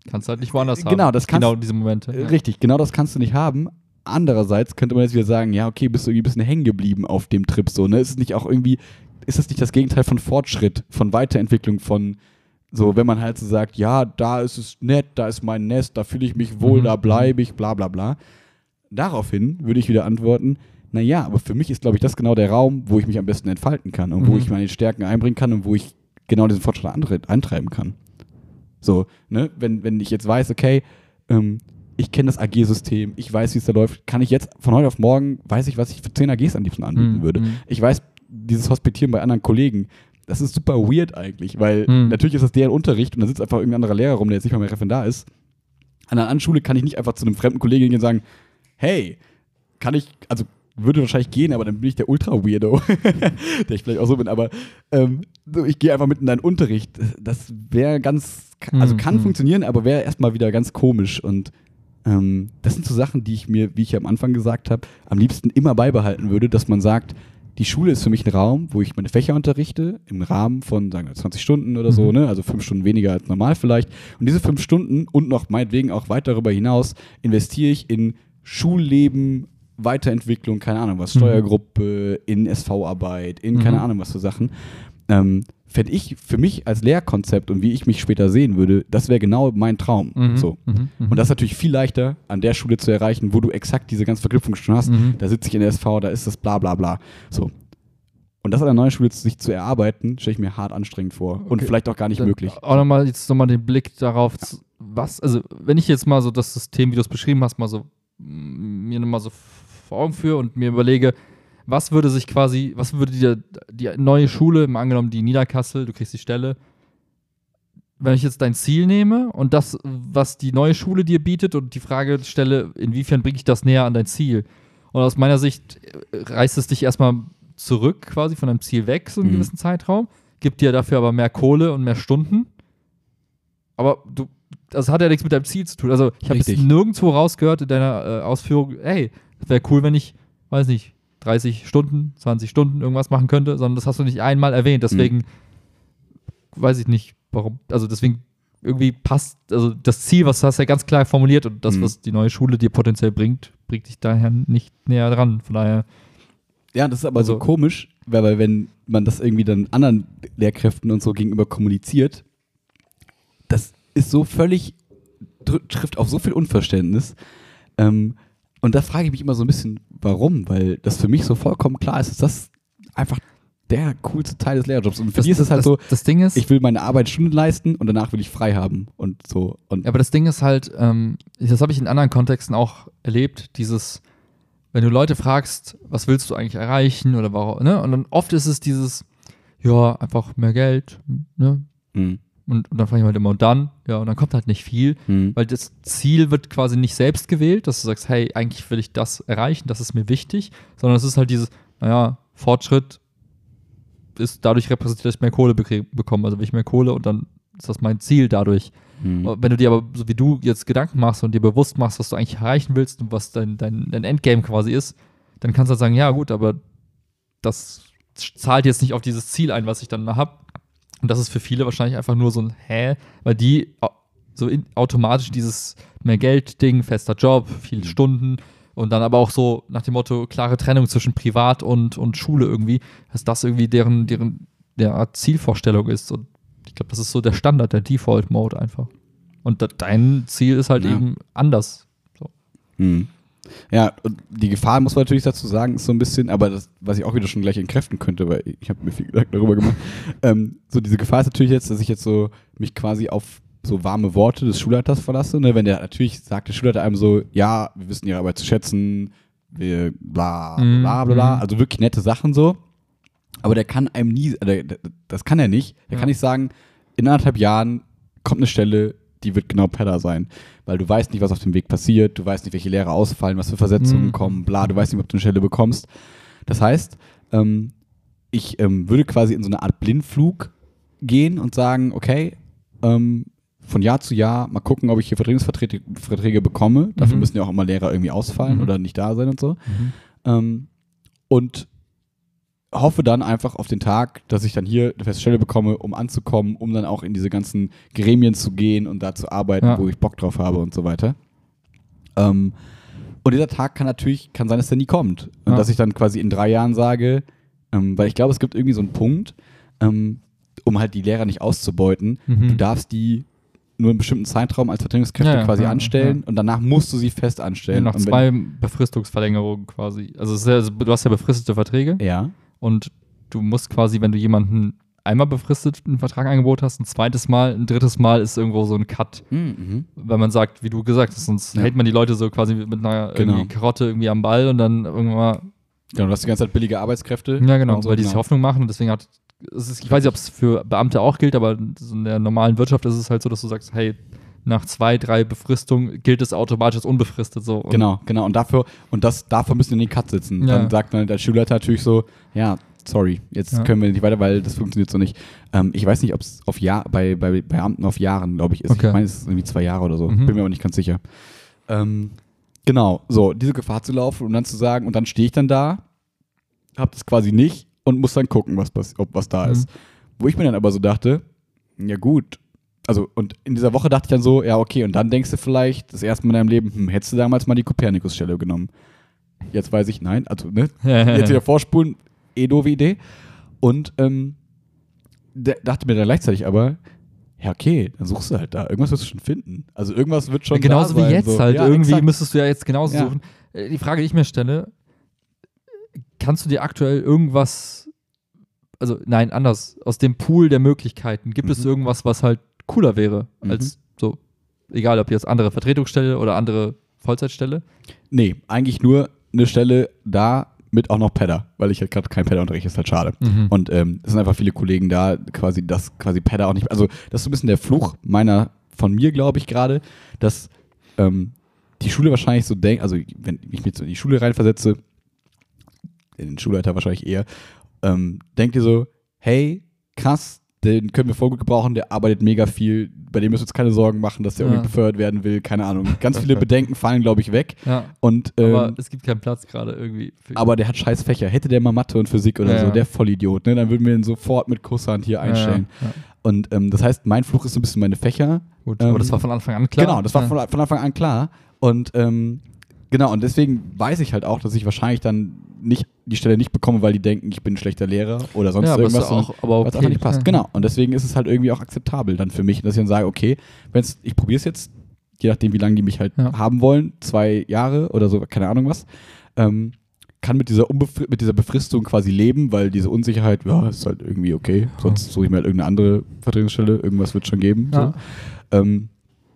Kannst halt nicht woanders genau, haben. Das kannst, genau diese Momente. Ja. Richtig, genau das kannst du nicht haben. Andererseits könnte man jetzt wieder sagen, ja, okay, bist du irgendwie ein bisschen hängen geblieben auf dem Trip so, ne? Ist es nicht auch irgendwie, ist das nicht das Gegenteil von Fortschritt, von Weiterentwicklung, von so, wenn man halt so sagt, ja, da ist es nett, da ist mein Nest, da fühle ich mich wohl, mhm. da bleibe ich, bla bla bla. Daraufhin würde ich wieder antworten, naja, aber für mich ist, glaube ich, das genau der Raum, wo ich mich am besten entfalten kann und mhm. wo ich meine Stärken einbringen kann und wo ich genau diesen Fortschritt eintreiben kann. So, ne, wenn, wenn ich jetzt weiß, okay, ähm, ich kenne das A G-System, ich weiß, wie es da läuft, kann ich jetzt von heute auf morgen, weiß ich, was ich für zehn A Gs am liebsten anbieten mm, würde. Mm. Ich weiß, dieses Hospitieren bei anderen Kollegen, das ist super weird eigentlich, weil mm. natürlich ist das deren Unterricht und da sitzt einfach irgendein anderer Lehrer rum, der jetzt nicht mal mehr Referendar ist. An einer anderen Schule kann ich nicht einfach zu einem fremden Kollegen gehen und sagen, hey, kann ich, also würde wahrscheinlich gehen, aber dann bin ich der Ultra-Weirdo, der ich vielleicht auch so bin, aber ähm, so, ich gehe einfach mit in deinen Unterricht. Das wäre ganz, also kann mm, funktionieren, aber wäre erstmal wieder ganz komisch und ähm, das sind so Sachen, die ich mir, wie ich am Anfang gesagt habe, am liebsten immer beibehalten würde, dass man sagt, die Schule ist für mich ein Raum, wo ich meine Fächer unterrichte, im Rahmen von, sagen wir, zwanzig Stunden oder so, mhm. ne? Also fünf Stunden weniger als normal vielleicht. Und diese fünf Stunden und noch meinetwegen auch weit darüber hinaus investiere ich in Schulleben, Weiterentwicklung, keine Ahnung was, Steuergruppe, in S V-Arbeit, in keine mhm. Ahnung was für Sachen. Ähm, fände ich für mich als Lehrkonzept und wie ich mich später sehen würde, das wäre genau mein Traum. Mhm. So. Mhm. Mhm. Und das ist natürlich viel leichter, an der Schule zu erreichen, wo du exakt diese ganze Verknüpfung schon hast. Mhm. Da sitze ich in der S V, da ist das bla bla bla. So. Und das an der neuen Schule sich zu erarbeiten, stelle ich mir hart anstrengend vor. Okay. Und vielleicht auch gar nicht Dann möglich. Auch nochmal jetzt nochmal den Blick darauf, ja. was, also wenn ich jetzt mal so das System, wie du es beschrieben hast, mal so mir nochmal so vor Augen führe und mir überlege, was würde sich quasi, was würde die, die neue Schule, mal angenommen die Niederkassel, du kriegst die Stelle, wenn ich jetzt dein Ziel nehme und das, was die neue Schule dir bietet und die Frage stelle, inwiefern bringe ich das näher an dein Ziel? Und aus meiner Sicht reißt es dich erstmal zurück quasi von deinem Ziel weg, so einen mhm. gewissen Zeitraum, gibt dir dafür aber mehr Kohle und mehr Stunden. Aber du, das hat ja nichts mit deinem Ziel zu tun. Also ich habe jetzt nirgendwo rausgehört in deiner äh, Ausführung, ey, wäre cool, wenn ich, weiß nicht, dreißig Stunden, zwanzig Stunden irgendwas machen könnte, sondern das hast du nicht einmal erwähnt. Deswegen mhm. weiß ich nicht, warum. Also deswegen irgendwie passt, also das Ziel, was du hast ja ganz klar formuliert und das, mhm. was die neue Schule dir potenziell bringt, bringt dich daher nicht näher dran. Von daher. Ja, das ist aber also, so komisch, weil wenn man das irgendwie dann anderen Lehrkräften und so gegenüber kommuniziert, das ist so völlig, trifft auf so viel Unverständnis. Ähm, und da frage ich mich immer so ein bisschen, warum? Weil das für mich so vollkommen klar ist, dass das einfach der coolste Teil des Lehrjobs. Und für die ist es halt das, so, das Ding ist, ich will meine Arbeitsstunden leisten und danach will ich frei haben und so. Und ja, aber das Ding ist halt, ähm, das habe ich in anderen Kontexten auch erlebt, dieses, wenn du Leute fragst, was willst du eigentlich erreichen oder warum, ne? Und dann oft ist es dieses, ja, einfach mehr Geld, ne? Mhm. Und, und dann frage ich halt immer, und dann? Ja, und dann kommt halt nicht viel, mhm. weil das Ziel wird quasi nicht selbst gewählt, dass du sagst, hey, eigentlich will ich das erreichen, das ist mir wichtig, sondern es ist halt dieses, naja, Fortschritt ist dadurch repräsentiert, dass ich mehr Kohle be- bekomme. Also will ich mehr Kohle und dann ist das mein Ziel dadurch. Mhm. Wenn du dir aber, so wie du jetzt Gedanken machst und dir bewusst machst, was du eigentlich erreichen willst und was dein, dein, dein Endgame quasi ist, dann kannst du halt sagen, ja gut, aber das zahlt jetzt nicht auf dieses Ziel ein, was ich dann habe. Und das ist für viele wahrscheinlich einfach nur so ein Hä, weil die so in, automatisch dieses mehr Geld-Ding, fester Job, viele Stunden und dann aber auch so nach dem Motto klare Trennung zwischen Privat und, und Schule irgendwie, dass das irgendwie deren, deren der Zielvorstellung ist. Und ich glaube, das ist so der Standard, der Default-Mode einfach. Und da, dein Ziel ist halt ja. eben anders. So. Hm. Ja, und die Gefahr, muss man natürlich dazu sagen, ist so ein bisschen, aber das, was ich auch wieder schon gleich entkräften könnte, weil ich habe mir viel Gedanken darüber gemacht, ähm, so diese Gefahr ist natürlich jetzt, dass ich jetzt so mich quasi auf so warme Worte des Schulleiters verlasse, ne? Wenn der natürlich sagt, der Schulleiter einem so, ja, wir wissen ihre Arbeit zu schätzen, wir bla bla bla bla, also wirklich nette Sachen so, aber der kann einem nie, der, das kann er nicht, der ja. kann nicht sagen, in anderthalb Jahren kommt eine Stelle, die wird genau Pedder sein, weil du weißt nicht, was auf dem Weg passiert, du weißt nicht, welche Lehrer ausfallen, was für Versetzungen mhm. kommen, bla, du weißt nicht, ob du eine Stelle bekommst. Das heißt, ähm, ich ähm, würde quasi in so eine Art Blindflug gehen und sagen, okay, ähm, von Jahr zu Jahr mal gucken, ob ich hier Vertretungsverträge Verträge bekomme. Dafür mhm. müssen ja auch immer Lehrer irgendwie ausfallen mhm. oder nicht da sein und so. Mhm. Ähm, und hoffe dann einfach auf den Tag, dass ich dann hier eine feste Stelle bekomme, um anzukommen, um dann auch in diese ganzen Gremien zu gehen und da zu arbeiten, ja. wo ich Bock drauf habe und so weiter. Ähm, und dieser Tag kann natürlich, kann sein, dass der nie kommt. Und ja. dass ich dann quasi in drei Jahren sage, ähm, weil ich glaube, es gibt irgendwie so einen Punkt, ähm, um halt die Lehrer nicht auszubeuten, mhm. du darfst die nur einen bestimmten Zeitraum als Vertretungskräfte ja, quasi ja, anstellen ja. und danach musst du sie fest anstellen. Ja, nach zwei Befristungsverlängerungen quasi. Also, es ist ja, also du hast ja befristete Verträge. Ja. Und du musst quasi, wenn du jemanden einmal befristet einen Vertrag angeboten hast, ein zweites Mal, ein drittes Mal ist irgendwo so ein Cut. Mhm. Wenn man sagt, wie du gesagt hast, sonst ja. hält man die Leute so quasi mit einer genau. irgendwie Karotte irgendwie am Ball und dann irgendwann mal. Genau, du hast die ganze Zeit billige Arbeitskräfte. Ja, genau, so, weil die sich genau. Hoffnung machen und deswegen hat es ist, ich weiß nicht, ob es für Beamte auch gilt, aber in der normalen Wirtschaft ist es halt so, dass du sagst, hey, nach zwei, drei Befristungen gilt es automatisch als unbefristet. So. Und genau, genau. Und dafür, und das, dafür müssen wir in den Cut sitzen. Ja. Dann sagt dann der Schulleiter natürlich so, ja, sorry, jetzt ja. können wir nicht weiter, weil das funktioniert so nicht. Ähm, ich weiß nicht, ob es auf Jahr, bei, bei Beamten auf Jahren, glaube ich, ist. Okay. Ich meine, es ist irgendwie zwei Jahre oder so. Mhm. Bin mir aber nicht ganz sicher. Ähm, genau, so, diese Gefahr zu laufen und dann zu sagen, und dann stehe ich dann da, hab das quasi nicht und muss dann gucken, was, ob was da mhm. ist. Wo ich mir dann aber so dachte, ja gut, also und in dieser Woche dachte ich dann so, ja okay, und dann denkst du vielleicht das erste Mal in deinem Leben, hm, hättest du damals mal die Kopernikus-Stelle genommen. Jetzt weiß ich, nein, also ne, jetzt wieder vorspulen, eh doofe Idee. Und ähm, dachte mir dann gleichzeitig aber, ja okay, dann suchst du halt da, irgendwas wirst du schon finden. Also irgendwas wird schon ja, genauso da sein, wie jetzt so. halt, ja, irgendwie exakt. müsstest du ja jetzt genauso ja. suchen. Die Frage, die ich mir stelle, kannst du dir aktuell irgendwas, also nein, anders, aus dem Pool der Möglichkeiten, gibt mhm. es irgendwas, was halt cooler wäre, mhm. als so, egal ob jetzt andere Vertretungsstelle oder andere Vollzeitstelle? Nee, eigentlich nur eine Stelle da mit auch noch Padder, weil ich halt gerade kein Padder unterrichte, ist halt schade. Mhm. Und ähm, es sind einfach viele Kollegen da, quasi, dass quasi Padder auch nicht, also das ist so ein bisschen der Fluch meiner, von mir glaube ich gerade, dass ähm, die Schule wahrscheinlich so denkt, also wenn ich mich so in die Schule reinversetze, in den Schulleiter wahrscheinlich eher, ähm, denkt ihr so, hey, krass, den können wir voll gut gebrauchen, der arbeitet mega viel, bei dem müssen wir uns keine Sorgen machen, dass der ja. irgendwie befördert werden will, keine Ahnung. Ganz viele Bedenken fallen, glaube ich, weg. Ja. Und, ähm, aber es gibt keinen Platz gerade irgendwie. Für aber der hat scheiß Fächer. Hätte der mal Mathe und Physik oder ja, so, ja. der Vollidiot, ne? Dann würden wir ihn sofort mit Kusshand hier einstellen. Ja, ja. Und ähm, das heißt, mein Fluch ist so ein bisschen meine Fächer. Gut, ähm, aber das war von Anfang an klar. Genau, das war ja. von, von Anfang an klar. Und ähm, genau, und deswegen weiß ich halt auch, dass ich wahrscheinlich dann nicht die Stelle nicht bekomme, weil die denken, ich bin ein schlechter Lehrer oder sonst ja, irgendwas, auch, aber okay. was einfach nicht passt. Ja. Genau, und deswegen ist es halt irgendwie auch akzeptabel dann für mich, dass ich dann sage, okay, wenn's, ich probiere es jetzt, je nachdem, wie lange die mich halt ja. haben wollen, zwei Jahre oder so, keine Ahnung was, ähm, kann mit dieser, Unbefri- mit dieser Befristung quasi leben, weil diese Unsicherheit, ja, ist halt irgendwie okay, sonst suche ich mir halt irgendeine andere Vertretungsstelle, irgendwas wird schon geben. Ja. So. Ähm,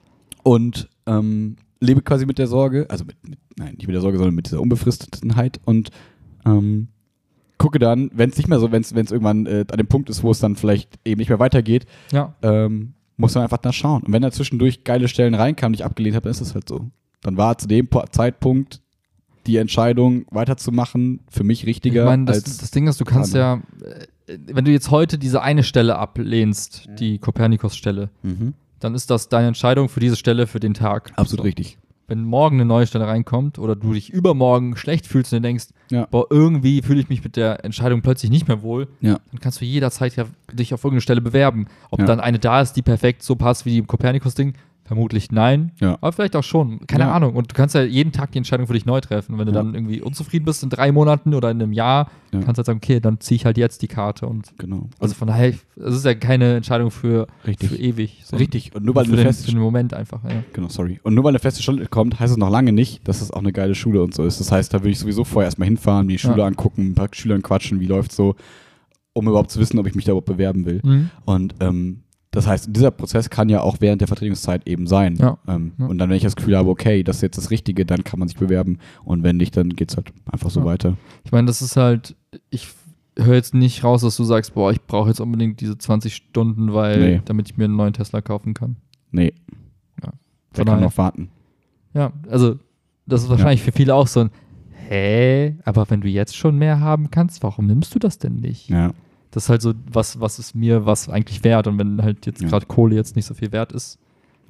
und ähm, lebe quasi mit der Sorge, also mit, mit, nein, nicht mit der Sorge, sondern mit dieser Unbefristetenheit und ähm, gucke dann, wenn es nicht mehr so, wenn es irgendwann äh, an dem Punkt ist, wo es dann vielleicht eben nicht mehr weitergeht, ja. ähm, muss man einfach da schauen. Und wenn da zwischendurch geile Stellen reinkamen, die ich abgelehnt habe, dann ist es halt so. Dann war zu dem po- Zeitpunkt die Entscheidung weiterzumachen für mich richtiger. Ich meine, das, als das Ding ist, du kannst ja, äh, wenn du jetzt heute diese eine Stelle ablehnst, mhm. die Kopernikus-Stelle, mhm. dann ist das deine Entscheidung für diese Stelle für den Tag. Absolut so. richtig. Wenn morgen eine neue Stelle reinkommt oder du dich übermorgen schlecht fühlst und du denkst, ja. boah, irgendwie fühle ich mich mit der Entscheidung plötzlich nicht mehr wohl, ja. dann kannst du jederzeit ja dich auf irgendeine Stelle bewerben. Ob ja. dann eine da ist, die perfekt so passt wie die Kopernikus-Ding, vermutlich nein, ja. aber vielleicht auch schon, keine ja. Ahnung. Und du kannst ja jeden Tag die Entscheidung für dich neu treffen. Wenn du ja. dann irgendwie unzufrieden bist in drei Monaten oder in einem Jahr, ja. kannst du halt sagen, okay, dann ziehe ich halt jetzt die Karte. Und genau. Also von daher, es ist ja keine Entscheidung für, für ewig. Richtig. Und nur weil für, eine den, feste für den Moment einfach. Ja. Genau, sorry. Und nur weil eine feste Stelle kommt, heißt es noch lange nicht, dass es auch eine geile Schule und so ist. Das heißt, da würde ich sowieso vorher erstmal hinfahren, die Schule ja. angucken, ein paar Schülern quatschen, wie läuft's so, um überhaupt zu wissen, ob ich mich da überhaupt bewerben will. Mhm. Und ähm, das heißt, dieser Prozess kann ja auch während der Vertretungszeit eben sein. Ja. Ähm, ja. Und dann, wenn ich das Gefühl habe, okay, das ist jetzt das Richtige, dann kann man sich bewerben. Und wenn nicht, dann geht's halt einfach so ja. weiter. Ich meine, das ist halt, ich höre jetzt nicht raus, dass du sagst, boah, ich brauche jetzt unbedingt diese zwanzig Stunden, weil, nee. damit ich mir einen neuen Tesla kaufen kann. Nee. Ja. Der kann noch warten. Ja, also das ist wahrscheinlich ja. für viele auch so ein, hä, aber wenn du jetzt schon mehr haben kannst, warum nimmst du das denn nicht? Ja. Das ist halt so, was, was ist mir was eigentlich wert? Und wenn halt jetzt ja. gerade Kohle jetzt nicht so viel wert ist. Ja.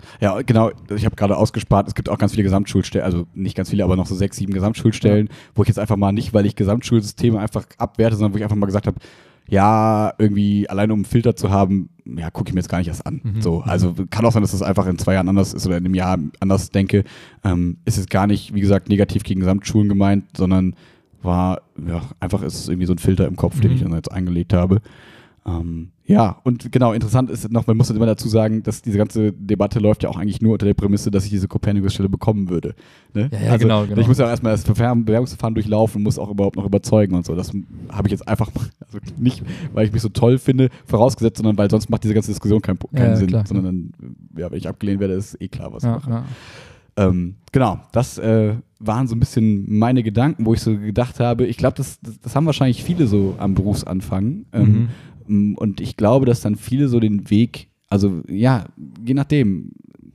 Ja, genau. Ich habe gerade ausgespart, es gibt auch ganz viele Gesamtschulstellen, also nicht ganz viele, aber noch so sechs, sieben Gesamtschulstellen, ja. wo ich jetzt einfach mal nicht, weil ich Gesamtschulsysteme einfach abwerte, sondern wo ich einfach mal gesagt habe, ja, irgendwie allein um einen Filter zu haben, ja, gucke ich mir jetzt gar nicht erst an. Mhm. So, also kann auch sein, dass das einfach in zwei Jahren anders ist oder in einem Jahr anders denke. Ähm, ist es gar nicht, wie gesagt, negativ gegen Gesamtschulen gemeint, sondern war, ja, einfach ist es irgendwie so ein Filter im Kopf, mhm. den ich dann jetzt eingelegt habe. Ähm, ja, und genau, interessant ist noch, man muss immer dazu sagen, dass diese ganze Debatte läuft ja auch eigentlich nur unter der Prämisse, dass ich diese Copernicus-Stelle bekommen würde. Ne? Ja, ja, also, genau, genau. Ich muss ja auch erstmal das Bewerbungsverfahren durchlaufen und muss auch überhaupt noch überzeugen und so. Das habe ich jetzt einfach, also nicht, weil ich mich so toll finde, vorausgesetzt, sondern weil sonst macht diese ganze Diskussion keinen, keinen ja, Sinn. Klar, sondern dann, ja, wenn ich abgelehnt werde, ist eh klar, was ja, ich mache. Ja. Ähm, genau, das äh, waren so ein bisschen meine Gedanken, wo ich so gedacht habe, ich glaube, das, das, das haben wahrscheinlich viele so am Berufsanfang. Ähm, mhm. Und ich glaube, dass dann viele so den Weg, also ja, je nachdem,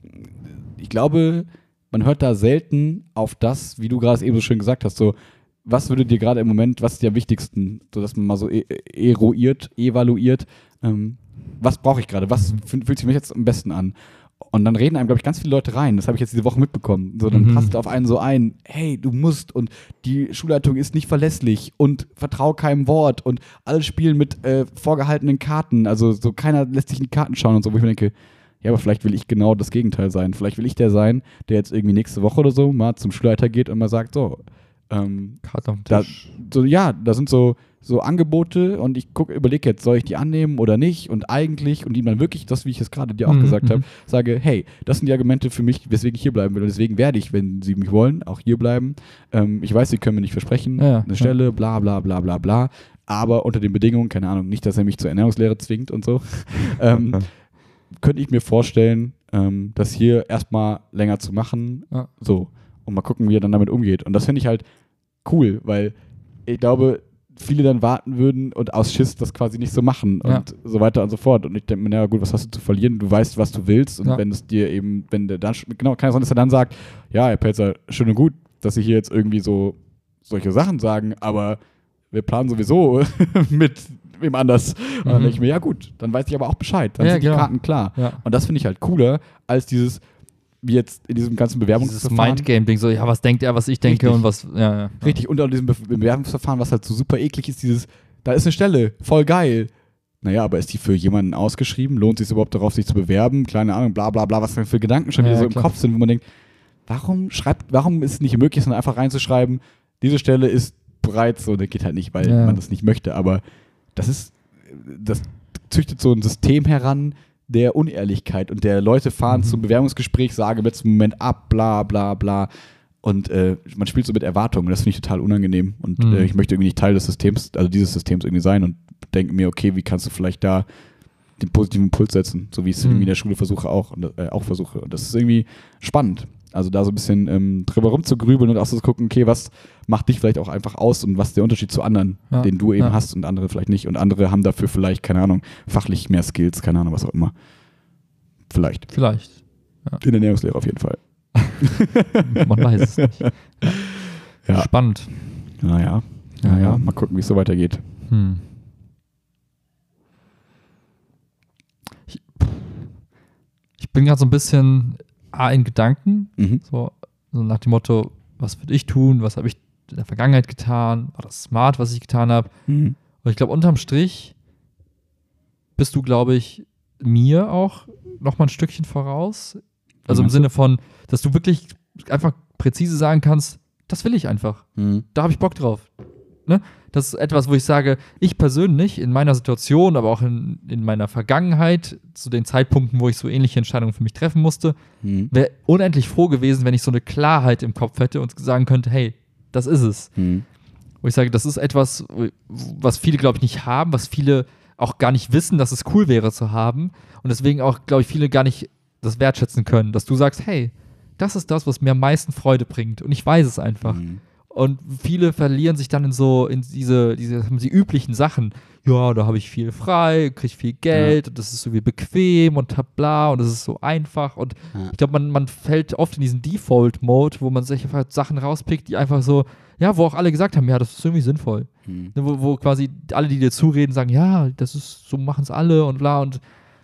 ich glaube, man hört da selten auf das, wie du gerade eben so schön gesagt hast, so, was würde dir gerade im Moment, was ist dir am wichtigsten, so dass man mal so e- eruiert, evaluiert, ähm, was brauche ich gerade, was f- fühlt sich mir jetzt am besten an? Und dann reden einem, glaube ich, ganz viele Leute rein. Das habe ich jetzt diese Woche mitbekommen. So, dann mhm. passt auf einen so ein, hey, du musst und die Schulleitung ist nicht verlässlich und vertrau keinem Wort und alle spielen mit äh, vorgehaltenen Karten. Also so keiner lässt sich in die Karten schauen und so, wo ich mir denke, ja, aber vielleicht will ich genau das Gegenteil sein. Vielleicht will ich der sein, der jetzt irgendwie nächste Woche oder so mal zum Schulleiter geht und mal sagt, so, ähm, Karte am Tisch. Da, so, ja, da sind so so Angebote und ich gucke, überlege jetzt, soll ich die annehmen oder nicht und eigentlich und die dann wirklich, das wie ich es gerade dir auch mhm, gesagt habe, sage, hey, das sind die Argumente für mich, weswegen ich hier bleiben will und deswegen werde ich, wenn sie mich wollen, auch hier bleiben. Ähm, ich weiß, sie können mir nicht versprechen, ja, eine Stelle, ja. bla bla bla bla bla, aber unter den Bedingungen, keine Ahnung, nicht, dass er mich zur Ernährungslehre zwingt und so, ähm, könnte ich mir vorstellen, ähm, das hier erstmal länger zu machen, ja. so, und mal gucken, wie er dann damit umgeht. Und das finde ich halt cool, weil ich glaube, viele dann warten würden und aus Schiss das quasi nicht so machen ja. und so weiter und so fort. Und ich denke mir, naja gut, was hast du zu verlieren? Du weißt, was du willst und ja. wenn es dir eben, wenn der dann, genau, kann es sein, dass er dann sagt, ja, Herr Pelzer, schön und gut, dass Sie hier jetzt irgendwie so solche Sachen sagen, aber wir planen sowieso mit wem anders. Und mhm. dann denke ich mir, ja gut, dann weiß ich aber auch Bescheid. Dann ja, sind die genau. Karten klar. Ja. Und das finde ich halt cooler, als dieses wie jetzt in diesem ganzen Bewerbungsverfahren. Dieses Mindgame-Ding, so, ja, was denkt er, was ich denke. Richtig. Und was, ja, ja. Richtig, und an diesem Be- Bewerbungsverfahren, was halt so super eklig ist, dieses, da ist eine Stelle, voll geil. Naja, aber ist die für jemanden ausgeschrieben? Lohnt es sich überhaupt darauf, sich zu bewerben? Keine Ahnung, bla bla bla, was denn für Gedanken schon ja, wieder so ja, im Kopf sind, wo man denkt, warum schreibt, warum ist es nicht möglich, sondern einfach reinzuschreiben, diese Stelle ist bereits so, das geht halt nicht, weil ja. man das nicht möchte, aber das ist, das züchtet so ein System heran, der Unehrlichkeit und der Leute fahren mhm. zum Bewerbungsgespräch, sagen im letzten Moment ab, bla bla bla und äh, man spielt so mit Erwartungen, das finde ich total unangenehm und mhm. äh, ich möchte irgendwie nicht Teil des Systems, also dieses Systems irgendwie sein und denke mir, okay, wie kannst du vielleicht da den positiven Impuls setzen, so wie ich es mhm. irgendwie in der Schule versuche auch und äh, auch versuche und das ist irgendwie spannend, also da so ein bisschen ähm, drüber rumzugrübeln und auch so zu gucken, okay, was macht dich vielleicht auch einfach aus und was ist der Unterschied zu anderen, ja. den du eben ja. hast und andere vielleicht nicht und andere haben dafür vielleicht, keine Ahnung, fachlich mehr Skills, keine Ahnung, was auch immer. Vielleicht. Vielleicht. Ja. In der Ernährungslehre auf jeden Fall. Man weiß es nicht. Ja. Ja. Spannend. Naja, naja, ja. mal gucken, wie es so weitergeht. Hm. Ich, ich bin gerade so ein bisschen A, in Gedanken, mhm. so, so nach dem Motto, was würde ich tun, was habe ich in der Vergangenheit getan, war das smart, was ich getan habe. Mhm. Und ich glaube, unterm Strich bist du, glaube ich, mir auch noch mal ein Stückchen voraus. Also mhm. im Sinne von, dass du wirklich einfach präzise sagen kannst, das will ich einfach. Mhm. Da habe ich Bock drauf. Ne? Das ist etwas, wo ich sage, ich persönlich in meiner Situation, aber auch in, in meiner Vergangenheit, zu den Zeitpunkten, wo ich so ähnliche Entscheidungen für mich treffen musste, mhm. wäre unendlich froh gewesen, wenn ich so eine Klarheit im Kopf hätte und sagen könnte, hey, das ist es. Mhm. Wo ich sage, das ist etwas, was viele, glaube ich, nicht haben, was viele auch gar nicht wissen, dass es cool wäre zu haben und deswegen auch, glaube ich, viele gar nicht das wertschätzen können, dass du sagst, hey, das ist das, was mir am meisten Freude bringt und ich weiß es einfach. Mhm. Und viele verlieren sich dann in so, in diese, diese, die üblichen Sachen. Ja, da habe ich viel frei, kriege viel Geld ja. und das ist so wie bequem und bla und das ist so einfach. Und ja. ich glaube, man, man fällt oft in diesen Default-Mode, wo man sich einfach Sachen rauspickt, die einfach so, ja, wo auch alle gesagt haben, ja, das ist irgendwie sinnvoll. Hm. Wo, wo quasi alle, die dir zureden, sagen, ja, das ist, so machen es alle und bla. Und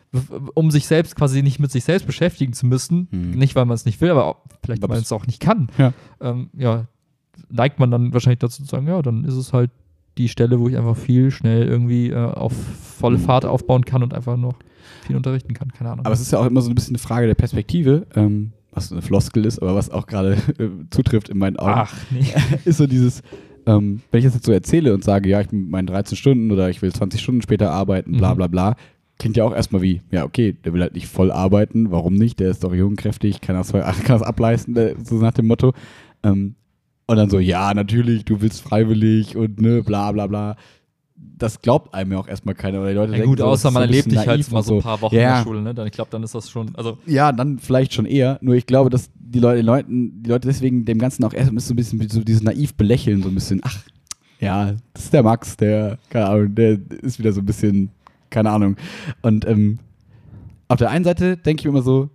um sich selbst quasi nicht mit sich selbst beschäftigen zu müssen, hm. nicht weil man es nicht will, aber auch, vielleicht weil man es auch nicht kann, ja. Ähm, ja, neigt man dann wahrscheinlich dazu zu sagen, ja, dann ist es halt die Stelle, wo ich einfach viel schnell irgendwie äh, auf volle Fahrt aufbauen kann und einfach noch viel unterrichten kann, keine Ahnung. Aber es ist ja auch immer so ein bisschen eine Frage der Perspektive, ähm, was eine Floskel ist, aber was auch gerade äh, zutrifft in meinen Augen. Ach, nee. Ist so dieses, ähm, wenn ich das jetzt so erzähle und sage, ja, ich bin mit meinen dreizehn Stunden oder ich will zwanzig Stunden später arbeiten, bla bla bla, klingt ja auch erstmal wie, ja okay, der will halt nicht voll arbeiten, warum nicht, der ist doch jung, kräftig, kann das, kann das ableisten, so nach dem Motto. Ähm, und dann so, ja, natürlich, du willst freiwillig und ne, bla bla bla. Das glaubt einem ja auch erstmal keiner. Oder die Leute ja, denken gut, so, außer man erlebt dich halt mal so ein so. paar Wochen ja. in der Schule, ne? Dann, ich glaube, dann ist das schon, also ja, dann vielleicht schon eher. Nur ich glaube, dass die Leute, die Leuten, die Leute deswegen dem Ganzen auch erst so ein bisschen so dieses naiv belächeln, so ein bisschen, ach, ja, das ist der Max, der, keine Ahnung, der ist wieder so ein bisschen, keine Ahnung. Und ähm, auf der einen Seite denke ich mir immer so,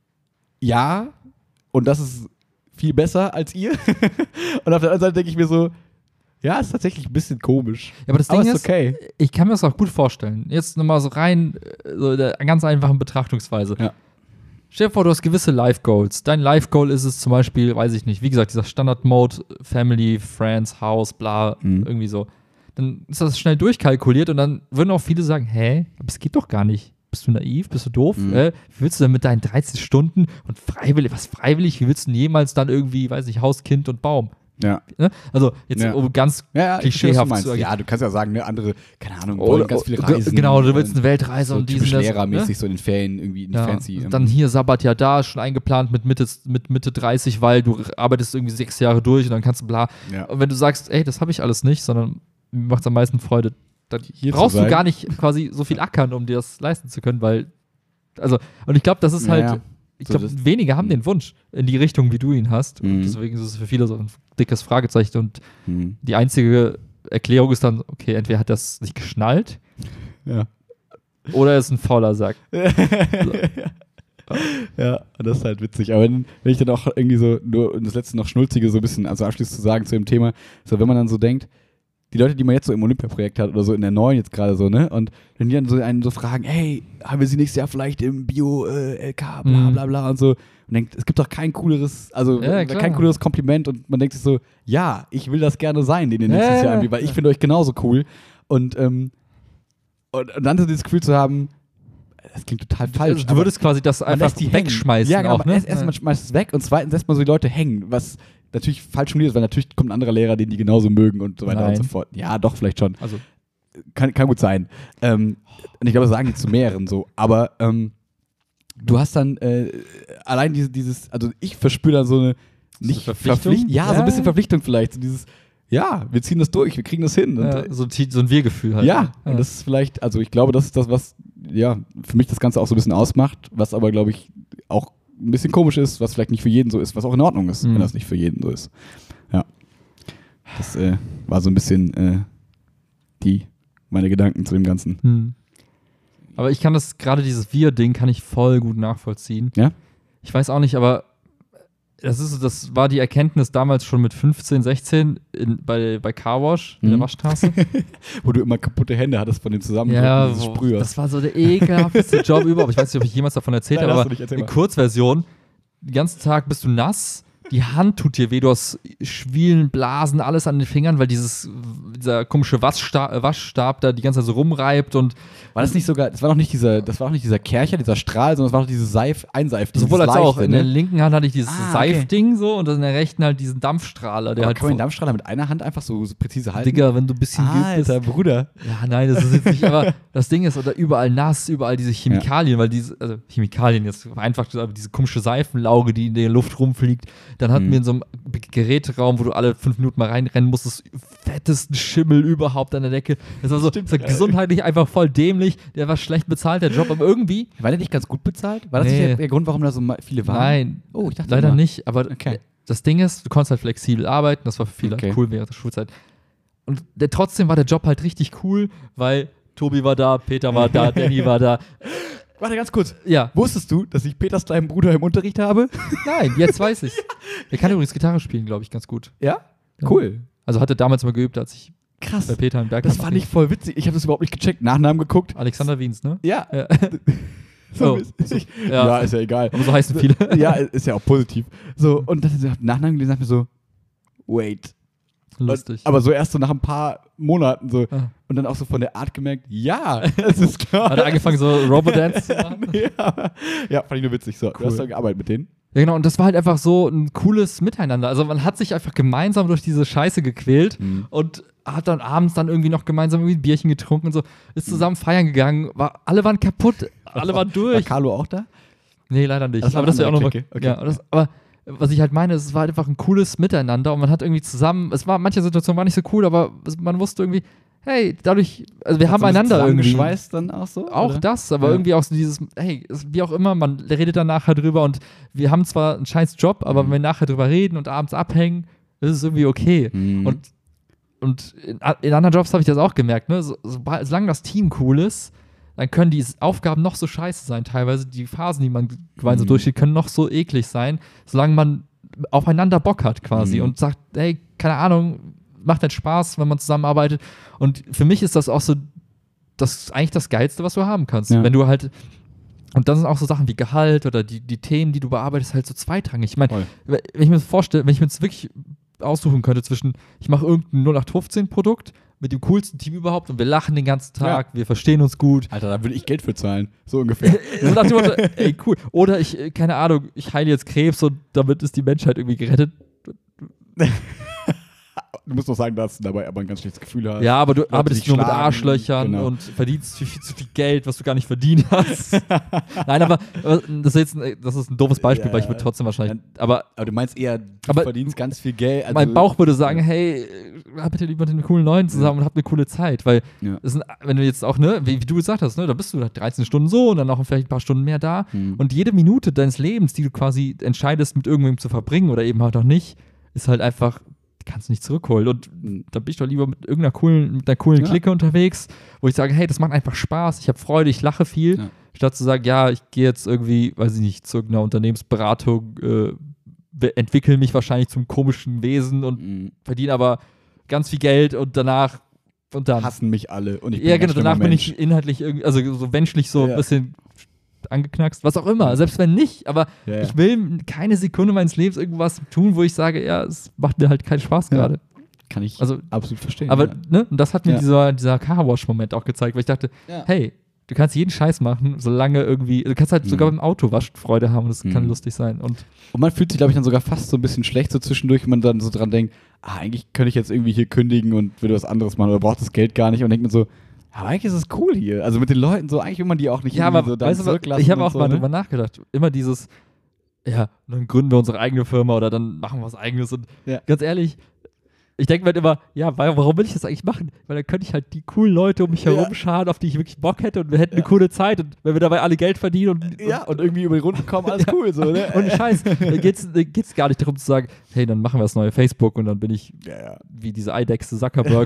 ja, und das ist viel besser als ihr. Und auf der anderen Seite denke ich mir so, ja, ist tatsächlich ein bisschen komisch. Ja, aber das Ding aber ist, ist, okay. Ich kann mir das auch gut vorstellen. Jetzt nochmal so rein, so der ganz einfachen Betrachtungsweise. Ja. Stell dir vor, du hast gewisse Life-Goals. Dein Life-Goal ist es zum Beispiel, weiß ich nicht, wie gesagt, dieser Standard-Mode, Family, Friends, House, bla, mhm. irgendwie so. Dann ist das schnell durchkalkuliert und dann würden auch viele sagen, hä, aber es geht doch gar nicht. Bist du naiv? Bist du doof? Mhm. Äh, wie willst du denn mit deinen dreizehn Stunden und freiwillig, was freiwillig, wie willst du denn jemals dann irgendwie, weiß nicht, Haus, Kind und Baum? Ja. Ne? Also jetzt ja. um ganz ja, ja, klischeehaft zu sagen. Ja, du kannst ja sagen, ne, andere, keine Ahnung, wollen oder, ganz viel reisen. Genau, du willst eine Weltreise so und diesen lehrermäßig ne? so in den Ferien irgendwie in ja, fancy. Ähm. Dann hier Sabbatjahr da, schon eingeplant mit Mitte, mit Mitte dreißig, weil du arbeitest irgendwie sechs Jahre durch und dann kannst du bla. Ja. Und wenn du sagst, ey, das habe ich alles nicht, sondern mir macht es am meisten Freude, dann hier brauchst du gar nicht quasi so viel ackern, um dir das leisten zu können, weil, also, und ich glaube, das ist ja, halt, ja. ich so glaube, wenige haben den Wunsch in die Richtung, wie du ihn hast. Mhm. Und deswegen ist es für viele so ein dickes Fragezeichen. Und mhm. die einzige Erklärung ist dann, okay, entweder hat das nicht geschnallt ja. oder er ist ein fauler Sack. so. Ja, das ist halt witzig. Aber wenn, wenn ich dann auch irgendwie so, nur das letzte noch Schnulzige so ein bisschen, also abschließend zu sagen zu dem Thema, so wenn man dann so denkt, die Leute, die man jetzt so im Olympia-Projekt hat oder so in der neuen jetzt gerade so, ne? Und wenn die dann so einen so fragen, hey, haben wir sie nächstes Jahr vielleicht im Bio-L K, bla bla bla und so. Und denkt, es gibt doch kein cooleres, also ja, kein cooleres Kompliment und man denkt sich so, ja, ich will das gerne sein, den ihr nächstes ja, Jahr irgendwie, weil ich finde euch genauso cool. Und, ähm, und, und dann so dieses Gefühl zu haben, das klingt total falsch. Du würdest quasi das einfach die wegschmeißen. Ja, genau. Auch, ne? Erst, erst mal schmeißt es weg und zweitens lässt man so die Leute hängen, was natürlich falsch formuliert ist, weil natürlich kommt ein anderer Lehrer, den die genauso mögen und so weiter Nein. und so fort. Ja, doch, vielleicht schon. Also. Kann, kann gut sein. Ähm, und ich glaube, das sagen die zu mehreren so. Aber ähm, du hast dann äh, allein diese, dieses, also ich verspüre dann so eine nicht so Verpflichtung? Verpflicht, ja, ja, so ein bisschen Verpflichtung vielleicht. So dieses, ja, wir ziehen das durch, wir kriegen das hin. Und, ja, so, so ein Wir-Gefühl halt. Ja, ja, und das ist vielleicht, also ich glaube, das ist das, was ja für mich das Ganze auch so ein bisschen ausmacht, was aber, glaube ich, auch ein bisschen komisch ist, was vielleicht nicht für jeden so ist, was auch in Ordnung ist, mhm. wenn das nicht für jeden so ist. Ja. Das äh, war so ein bisschen äh, die, meine Gedanken zu dem Ganzen. Mhm. Aber ich kann das, gerade dieses Wir-Ding kann ich voll gut nachvollziehen. Ja? Ich weiß auch nicht, aber das ist, das war die Erkenntnis damals schon mit fünfzehn, sechzehn in, bei, bei Carwash in mhm. der Waschstraße. Wo du immer kaputte Hände hattest von dem Zusammendrücken ja, dieses wo, Sprühers. Das war so der ekelhafteste Job überhaupt. Ich weiß nicht, ob ich jemals davon erzählt habe, aber in Kurzversion, den ganzen Tag bist du nass, die Hand tut dir weh, du hast Schwielen, Blasen, alles an den Fingern, weil dieses, dieser komische Waschstab, Waschstab da die ganze Zeit so rumreibt und war das nicht sogar, das war doch nicht dieser, das war doch nicht dieser Kercher, dieser Strahl, sondern das war doch dieses Seif, Einseifding. Sowohl als Leichte, auch. In ne? der linken Hand hatte ich dieses ah, Seifding so und in der rechten halt diesen Dampfstrahler. Der aber halt kann man den Dampfstrahler mit einer Hand einfach so, so präzise halten? Digga, wenn du ein bisschen ah, geübt bist. Bruder. Ja, nein, das ist jetzt nicht, aber das Ding ist, oder überall nass, überall diese Chemikalien, ja. weil diese, also Chemikalien jetzt einfach, aber diese komische Seifenlauge, die in der Luft rumfliegt, dann hatten hm. wir in so einem Geräteraum, wo du alle fünf Minuten mal reinrennen musstest, fettesten Schimmel überhaupt an der Decke. Das war so das war gesundheitlich einfach voll dämlich. Der war schlecht bezahlt, der Job, aber irgendwie. War der nicht ganz gut bezahlt? War das nee. nicht der, der Grund, warum da so viele waren? Nein, oh, ich dachte leider immer. nicht. Aber okay. das Ding ist, du konntest halt flexibel arbeiten. Das war für viele okay. cool während der Schulzeit. Und der, trotzdem war der Job halt richtig cool, weil Tobi war da, Peter war da, Danny war da. Warte, ganz kurz. Ja. Wusstest du, dass ich Peters kleinen Bruder im Unterricht habe? Nein, jetzt weiß ich. Der kann übrigens Gitarre spielen, glaube ich, ganz gut. Ja? Cool. Also hatte damals mal geübt, als ich Krass. bei Peter im Berg. Das fand ich voll witzig. Ich habe das überhaupt nicht gecheckt. Nachnamen geguckt. Alexander Wiens, ne? Ja. ja. So, Oh, so, ja. ja, ist ja egal. Aber so heißen viele. Ja, ist ja auch positiv. So, und dann im Nachhinein gelesen, dachte ich mir so, wait. Lustig. Und, aber so erst so nach ein paar Monaten so. Ah. Und dann auch so von der Art gemerkt, ja, das ist klar. Hat er angefangen, so Robodance zu machen? ja. ja, fand ich nur witzig. So, Cool. du hast dann gearbeitet mit denen. Ja, genau. Und das war halt einfach so ein cooles Miteinander. Also man hat sich einfach gemeinsam durch diese Scheiße gequält Mhm. und hat dann abends dann irgendwie noch gemeinsam irgendwie ein Bierchen getrunken und so. Ist zusammen feiern gegangen. War, alle waren kaputt. Alle waren War durch. Carlo auch da? Nee, leider nicht. Das war aber das wäre auch eine nochmal. Clique. Okay. Ja, das, aber was ich halt meine, es war einfach ein cooles Miteinander und man hat irgendwie zusammen, es war, manche Situationen waren nicht so cool, aber es, man wusste irgendwie, hey, dadurch, also wir Hat haben so ein bisschen einander irgendwie. zusammengeschweißt dann auch so? Auch oder? das, aber Ja. irgendwie auch so dieses, hey, es- wie auch immer, man redet dann nachher drüber und wir haben zwar einen scheiß Job, aber Mhm. wenn wir nachher drüber reden und abends abhängen, ist es irgendwie okay. Mhm. Und, und in, in anderen Jobs habe ich das auch gemerkt, ne? So, so, solange das Team cool ist, dann können die Aufgaben noch so scheiße sein, teilweise die Phasen, die man gemeinsam Mhm. durchsteht, können noch so eklig sein, solange man aufeinander Bock hat quasi Mhm. und sagt, hey, keine Ahnung, macht halt Spaß, wenn man zusammenarbeitet. Und für mich ist das auch so, das ist eigentlich das Geilste, was du haben kannst. Ja. Wenn du halt, und dann sind auch so Sachen wie Gehalt oder die, die Themen, die du bearbeitest, halt so zweitrangig. Ich meine, Voll. wenn ich mir das vorstelle, wenn ich mir jetzt wirklich aussuchen könnte zwischen, ich mache irgendein null acht fünfzehn Produkt mit dem coolsten Team überhaupt und wir lachen den ganzen Tag, wir verstehen uns gut. Alter, da würde ich Geld für zahlen. So ungefähr. So nach dem Motto, ey, cool. Oder ich, äh, keine Ahnung, ich heile jetzt Krebs und damit ist die Menschheit irgendwie gerettet. Du musst doch sagen, dass du dabei aber ein ganz schlechtes Gefühl hast. Ja, aber du Leute arbeitest dich nur mit schlagen, Arschlöchern genau. und verdienst viel, viel zu viel Geld, was du gar nicht verdient hast. Nein, aber äh, das ist jetzt ein, das ist ein doofes Beispiel, Ja, weil ich würde trotzdem wahrscheinlich. Aber Aber du meinst eher, du Aber- verdienst ganz viel Geld. Also, mein Bauch würde sagen, hey, hab bitte lieber mit den coolen Leuten zusammen und hab eine coole Zeit. Weil, Ja. das sind, wenn du jetzt auch, ne, wie, wie du gesagt hast, ne, da bist du dreizehn Stunden so und dann noch vielleicht ein paar Stunden mehr da. Mhm. Und jede Minute deines Lebens, die du quasi entscheidest, mit irgendwem zu verbringen oder eben halt auch nicht, ist halt einfach, kannst du nicht zurückholen. Und Mhm. da bin ich doch lieber mit irgendeiner coolen, mit einer coolen Ja. Clique unterwegs, wo ich sage, hey, das macht einfach Spaß, ich habe Freude, ich lache viel, Ja. statt zu sagen, ja, ich gehe jetzt irgendwie, weiß ich nicht, zu irgendeiner Unternehmensberatung, äh, be- entwickle mich wahrscheinlich zum komischen Wesen und Mhm. verdiene aber ganz viel Geld und danach und dann. Hassen mich alle. Und ich bin Ja, ein genau, ganz schlimmer danach bin Mensch. ich inhaltlich irgendwie, also so menschlich so Ja. ein bisschen angeknackst, was auch immer, selbst wenn nicht, aber Ja, ja. ich will keine Sekunde meines Lebens irgendwas tun, wo ich sage, ja, es macht mir halt keinen Spaß Ja. gerade. Kann ich Also, absolut verstehen. Aber, ja. ne, und das hat mir Ja. dieser, dieser Car-Wash-Moment auch gezeigt, weil ich dachte, Ja. hey, du kannst jeden Scheiß machen, solange irgendwie, du kannst halt Mhm. sogar beim Autowaschen Freude haben und das kann Mhm. lustig sein. Und Und man fühlt sich, glaube ich, dann sogar fast so ein bisschen schlecht so zwischendurch, wenn man dann so dran denkt, ah, eigentlich könnte ich jetzt irgendwie hier kündigen und würde was anderes machen oder braucht das Geld gar nicht und denkt man so, aber eigentlich ist es cool hier. Also mit den Leuten so, eigentlich will man die auch nicht ja, irgendwie aber so dann weißt du, was, zurücklassen. ich habe und auch so, mal ne? drüber nachgedacht. Immer dieses, ja, dann gründen wir unsere eigene Firma oder dann machen wir was Eigenes. Und Ja. ganz ehrlich, ich denke mir halt immer, ja, weil, warum will ich das eigentlich machen? Weil dann könnte ich halt die coolen Leute um mich Ja. herum scharen, auf die ich wirklich Bock hätte und wir hätten Ja. eine coole Zeit und wenn wir dabei alle Geld verdienen und, Ja, und irgendwie über die Runden kommen, alles Ja. cool so, ne? und, und Scheiß, da geht's, da geht's gar nicht darum zu sagen, hey, dann machen wir das neue Facebook und dann bin ich Ja, ja. wie diese Eidechse Zuckerberg.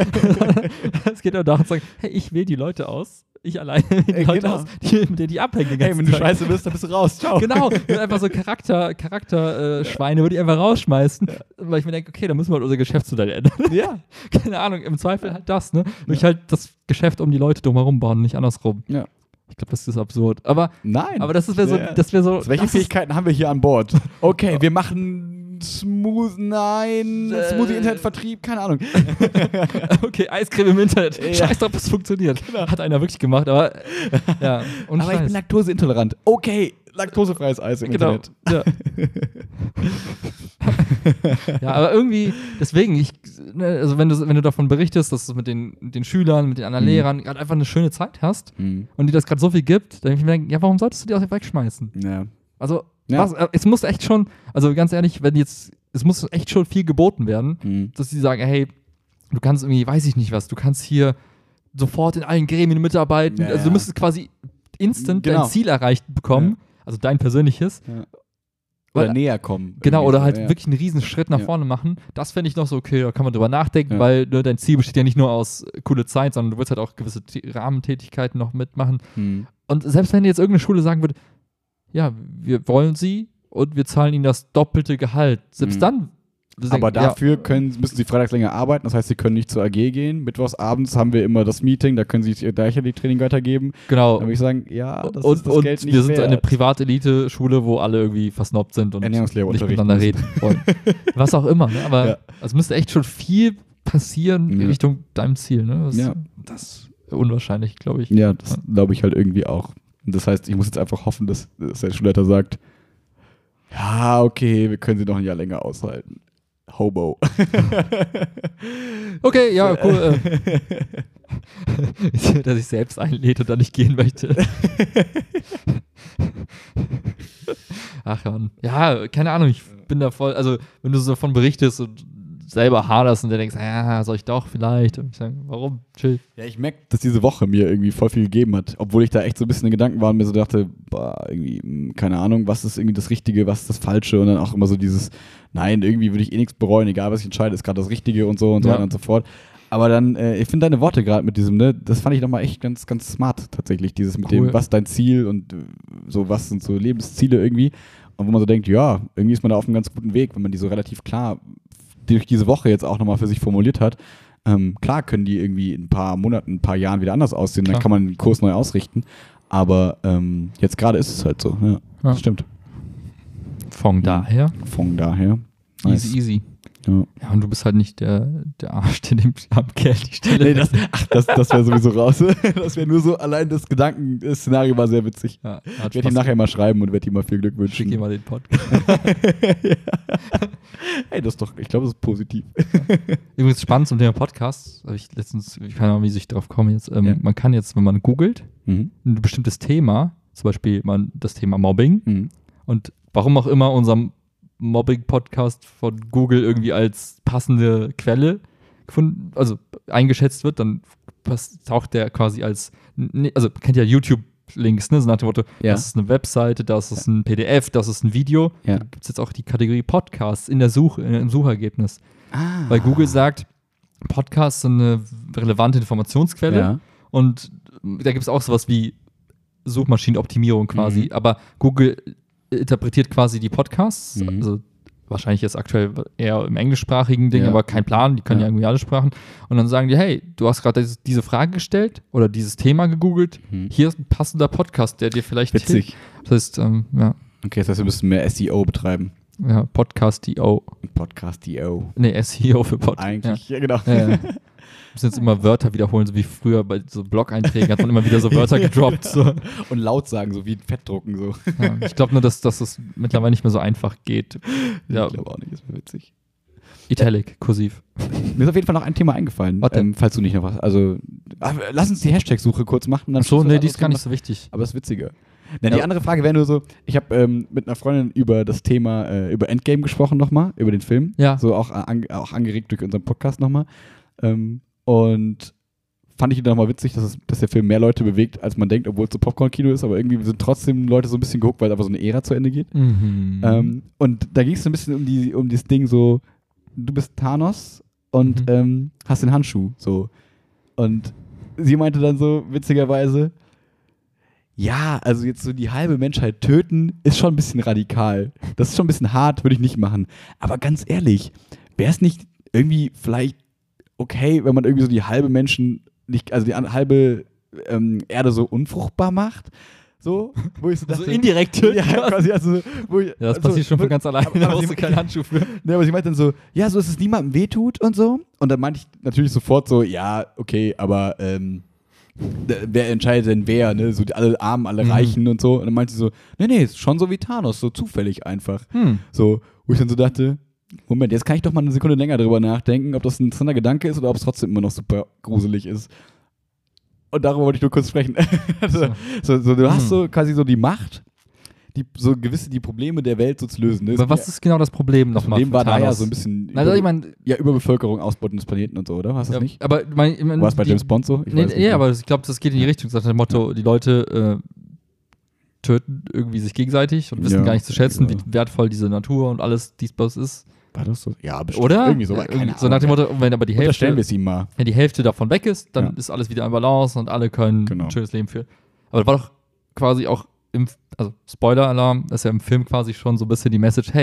Es geht nur darum zu sagen, hey, ich wähle die Leute aus. Ich alleine wähle die Ey, Leute genau. aus, die, mit denen ich abhänge. den Hey, ganzen wenn du Tag. scheiße bist, dann bist du raus. Ciao. Genau, und einfach so Charakter, Charakter äh, Schweine würde ich einfach rausschmeißen, weil ich mir denke, okay, dann müssen wir halt unser Geschäftsmodell ändern. Ja. Keine Ahnung, im Zweifel halt das, ne? Und ich halt das Geschäft um die Leute drumherum bauen, nicht andersrum. Ja. Ich glaube, das ist absurd. Aber, Nein. aber das wäre so, Ja, ja. das wäre so. Also welche das ist- Fähigkeiten haben wir hier an Bord? Okay, wir machen Smooth, nein, Äh. Smoothie-Internetvertrieb, keine Ahnung. Okay, Eiscreme im Internet. Ja. Scheiß drauf, es funktioniert. Hat einer wirklich gemacht, aber ja. Und Aber ich bin laktoseintolerant. Okay, laktosefreies Eis im Genau. Internet. Ja. Ja, aber irgendwie, deswegen, ich, ne, also wenn du, wenn du davon berichtest, dass du mit den, den Schülern, mit den anderen Mhm. Lehrern gerade einfach eine schöne Zeit hast Mhm. und dir das gerade so viel gibt, dann denke ich mir, denken, ja, warum solltest du die auch wegschmeißen? Ja. Also, Ja. was, äh, es muss echt schon, also ganz ehrlich, wenn jetzt, es muss echt schon viel geboten werden, Mhm. dass sie sagen, hey, du kannst irgendwie, weiß ich nicht was, du kannst hier sofort in allen Gremien mitarbeiten, Ja, also du ja. müsstest quasi instant Genau. dein Ziel erreicht bekommen, also dein persönliches. Ja. Oder Weil- näher kommen. Genau, irgendwie oder so, halt ja. wirklich einen riesen Schritt nach Ja. vorne machen. Das fände ich noch so, okay, da kann man drüber nachdenken, Ja. weil ne, dein Ziel besteht ja nicht nur aus äh, coole Zeit, sondern du willst halt auch gewisse T- Rahmentätigkeiten noch mitmachen. Mhm. Und selbst wenn jetzt irgendeine Schule sagen würde, ja, wir wollen sie und wir zahlen ihnen das doppelte Gehalt, selbst Mhm. dann Aber dafür können, müssen sie freitags länger arbeiten, das heißt, sie können nicht zur A G gehen. Mittwochsabends haben wir immer das Meeting, da können sie ihr gleiche die Training weitergeben. Genau. Dann würde ich sagen, ja, das und, ist das und Geld nicht wir sind wert. eine Privat-Elite-Schule, wo alle irgendwie versnobbt sind und nicht miteinander reden wollen. Was auch immer, ne? Aber ja. Es müsste echt schon viel passieren in ja. Richtung deinem Ziel. Ne? Das, ja. das ist unwahrscheinlich, glaube ich. Ja, das glaube ich halt irgendwie auch. Und das heißt, ich muss jetzt einfach hoffen, dass, dass der Schulleiter sagt, ja, okay, wir können sie noch ein Jahr länger aushalten. Hobo. Okay, ja, cool. Äh. Dass ich selbst einlädt und dann nicht gehen möchte. Ach Mann. Ja, keine Ahnung, ich bin da voll, also wenn du so davon berichtest und selber haderst und dann denkst, ja, soll ich doch vielleicht? Und ich sage, warum? Chill. Ja, ich merke, dass diese Woche mir irgendwie voll viel gegeben hat, obwohl ich da echt so ein bisschen in Gedanken war und mir so dachte, boah, irgendwie, keine Ahnung, was ist irgendwie das Richtige, was ist das Falsche und dann auch immer so dieses, nein, irgendwie würde ich eh nichts bereuen, egal was ich entscheide, ist gerade das Richtige und so und so ja. weiter und so fort. Aber dann, äh, ich finde deine Worte gerade mit diesem, ne, das fand ich nochmal echt ganz, ganz smart tatsächlich, dieses mit cool. dem, was dein Ziel und so, was sind so Lebensziele irgendwie und wo man so denkt, ja, irgendwie ist man da auf einem ganz guten Weg, wenn man die so relativ klar durch diese Woche jetzt auch nochmal für sich formuliert hat. Ähm, klar können die irgendwie in ein paar Monaten, ein paar Jahren wieder anders aussehen, klar. Dann kann man den Kurs neu ausrichten, aber ähm, jetzt gerade ist es halt so, ja, ja. Das stimmt. Von daher? Von daher. Nice. Easy, easy. Ja. ja, und du bist halt nicht der, der Arsch, der dem Geld die Stelle. Nee, das, ach, das, das wäre sowieso raus. Das wäre nur so, allein das Gedanken, das Szenario war sehr witzig. Ja, ich werde ihm nachher mal schreiben und werde ihm mal viel Glück wünschen. Schick ihm mal den Podcast. Ja. Hey, das ist doch, ich glaube, das ist positiv. Übrigens spannend zum Thema Podcast, habe ich letztens, ich keine Ahnung, wie ich drauf komme jetzt. Ähm, ja. Man kann jetzt, wenn man googelt, mhm. ein bestimmtes Thema, zum Beispiel man, das Thema Mobbing, mhm. und warum auch immer unserem Mobbing-Podcast von Google irgendwie als passende Quelle gefunden, also eingeschätzt wird, dann taucht der quasi als, also kennt ja YouTube-Links, ne, so nach dem Motto, ja. Das ist eine Webseite, das ist ja. ein P D F, das ist ein Video. Ja. Da gibt es jetzt auch die Kategorie Podcasts in der Suche, im Suchergebnis. Ah. Weil Google sagt, Podcasts sind eine relevante Informationsquelle ja. und da gibt es auch sowas wie Suchmaschinenoptimierung quasi, mhm. aber Google interpretiert quasi die Podcasts, mhm. also wahrscheinlich jetzt aktuell eher im englischsprachigen Ding, ja. aber kein Plan, die können ja. ja irgendwie alle Sprachen. Und dann sagen die, hey, du hast gerade diese Frage gestellt oder dieses Thema gegoogelt, mhm. hier ist ein passender Podcast, der dir vielleicht Witzig. hilft. Das heißt, ähm, ja. Okay, das heißt, wir müssen mehr S E O betreiben. Ja, Podcast-D O. Podcast-D O. Nee, S E O für Podcast. Eigentlich, ja, ja genau. Ja, ja. Wir müssen jetzt immer Wörter wiederholen, so wie früher bei so Blog-Einträgen hat man immer wieder so Wörter gedroppt. So. Und laut sagen, so wie Fettdrucken. So. Ja, ich glaube nur, dass, dass es mittlerweile nicht mehr so einfach geht. Ja. Ich glaube auch nicht, ist mir witzig. Italic, kursiv. Mir ist auf jeden Fall noch ein Thema eingefallen, ähm, falls du nicht noch was, also ach, lass uns die Hashtag-Suche kurz machen. Dann so, nee, die ist gar nicht so wichtig. Aber es ist witziger. Na, die ja. andere Frage wäre nur so, ich habe ähm, mit einer Freundin über das Thema, äh, über Endgame gesprochen nochmal, über den Film. Ja. So auch, an, auch angeregt durch unseren Podcast nochmal. Ähm, und fand ich nochmal witzig, dass, es, dass der Film mehr Leute bewegt, als man denkt, obwohl es so Popcorn-Kino ist, aber irgendwie sind trotzdem Leute so ein bisschen gehuckt, weil einfach so eine Ära zu Ende geht. Mhm. Ähm, und da ging es so ein bisschen um, die, um dieses Ding so, du bist Thanos und mhm. ähm, hast den Handschuh, so. Und sie meinte dann so, witzigerweise, ja, also jetzt so die halbe Menschheit töten, ist schon ein bisschen radikal. Das ist schon ein bisschen hart, würde ich nicht machen. Aber ganz ehrlich, wäre es nicht irgendwie vielleicht okay, wenn man irgendwie so die halbe Menschen, nicht, also die halbe ähm, Erde so unfruchtbar macht? So, wo ich so dachte, so indirekt töten. Ja, quasi, also, wo ich, ja, das also, passiert schon von ganz alleine, aber, da aber brauchst du keinen Handschuh für. Ne, aber sie meinte dann so, ja, so dass es niemandem wehtut und so. Und dann meinte ich natürlich sofort so, ja, okay, aber ähm, wer entscheidet denn wer, ne? So alle Armen, alle mhm. Reichen und so. Und dann meinte sie so, nee, nee, ist schon so wie Thanos, so zufällig einfach. Hm. So, wo ich dann so dachte, Moment, jetzt kann ich doch mal eine Sekunde länger drüber nachdenken, ob das ein interessanter Gedanke ist oder ob es trotzdem immer noch super gruselig ist. Und darüber wollte ich nur kurz sprechen. also, so, so, du mhm. hast so quasi so die Macht, die, so gewisse die Probleme der Welt so zu lösen. Ne? Aber was ist genau das Problem nochmal? Das Problem war da ja so ein bisschen also, über, ich mein, ja, Überbevölkerung, Ausbeuten des Planeten und so, oder? Hast du das ja, nicht? Aber mein, ich mein, war es bei die, James Bond so? Ich nee, weiß ja, aber ich glaube, das geht in die Richtung. Das hat das Motto, ja. die Leute äh, töten irgendwie sich gegenseitig und wissen ja, gar nicht zu schätzen, genau. wie wertvoll diese Natur und alles diesbals ist. War das so? Ja, bestimmt. Oder? Irgendwie so. Keine so nach dem Motto, wenn aber die Hälfte, wir es ihm mal. Wenn die Hälfte davon weg ist, dann ja. ist alles wieder in Balance und alle können genau. ein schönes Leben führen. Aber das war doch quasi auch im, also Spoiler-Alarm, ist ja im Film quasi schon so ein bisschen die Message, hey,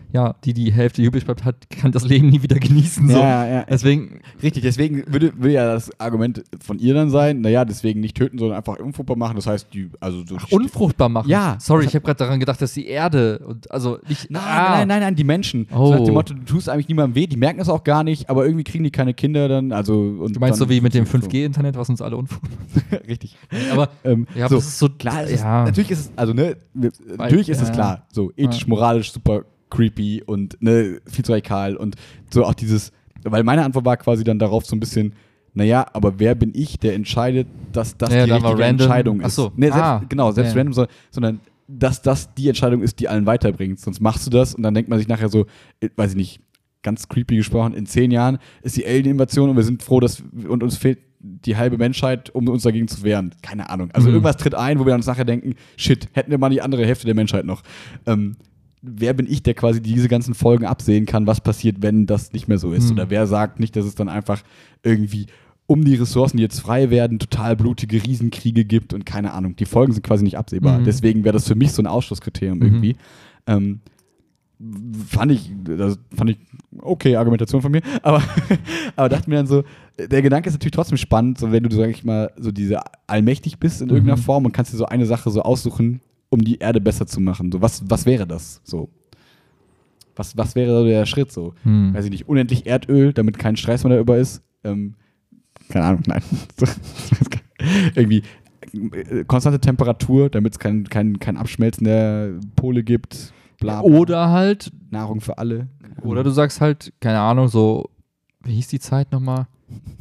ja, die die Hälfte übrig bleibt, hat, kann das Leben nie wieder genießen. So. Ja, ja. Deswegen, Richtig, deswegen würde, würde ja das Argument von ihr dann sein, naja, deswegen nicht töten, sondern einfach unfruchtbar machen. Das heißt, die, also so Ach, unfruchtbar machen? Ja. Sorry, ich habe gerade daran gedacht, dass die Erde und also nicht. Nein, ah. nein, nein, nein, die Menschen. Oh. So nach dem Motto, du tust eigentlich niemandem weh, die merken es auch gar nicht, aber irgendwie kriegen die keine Kinder dann. Also, und Du meinst dann so wie mit dem so. fünf G-Internet, was uns alle unfruchtbar macht? Richtig. Aber ähm, ja, aber so, das ist so klar, es ja. ist, natürlich ist es, also ne, natürlich ist ja. es klar, so ethisch, Ja. moralisch super creepy und ne, viel zu radikal und so auch dieses, weil meine Antwort war quasi dann darauf so ein bisschen, naja, aber wer bin ich, der entscheidet, dass das Ja, die da richtige war random. Entscheidung ist. Ach so. Nee, selbst, Ah. genau, selbst Ja. random, so, sondern dass das die Entscheidung ist, die allen weiterbringt. Sonst machst du das und dann denkt man sich nachher so, äh, weiß ich nicht, ganz creepy gesprochen, in zehn Jahren ist die Alien-Invasion und wir sind froh, dass und uns fehlt die halbe Menschheit, um uns dagegen zu wehren. Keine Ahnung. Also Mhm. irgendwas tritt ein, wo wir uns nachher denken, shit, hätten wir mal die andere Hälfte der Menschheit noch. Ähm, wer bin ich, der quasi diese ganzen Folgen absehen kann, was passiert, wenn das nicht mehr so ist? Mhm. Oder wer sagt nicht, dass es dann einfach irgendwie um die Ressourcen, die jetzt frei werden, total blutige Riesenkriege gibt und keine Ahnung. Die Folgen sind quasi nicht absehbar. Mhm. Deswegen wäre das für mich so ein Ausschlusskriterium Mhm. irgendwie. Ähm, fand ich, das fand ich okay, Argumentation von mir, aber, aber dachte mir dann so, der Gedanke ist natürlich trotzdem spannend, so wenn du, sag ich mal, so diese allmächtig bist in Mhm. irgendeiner Form und kannst dir so eine Sache so aussuchen, um die Erde besser zu machen. So, was, was wäre das so? Was, was wäre so der Schritt so? Hm. Weiß ich nicht, unendlich Erdöl, damit kein Stress mehr darüber ist. Ähm, keine Ahnung, nein. Irgendwie äh, konstante Temperatur, damit es kein, kein, kein Abschmelzen der Pole gibt. Bla, bla. Oder halt, Nahrung für alle. oder du sagst halt, keine Ahnung, so, wie hieß die Zeit nochmal?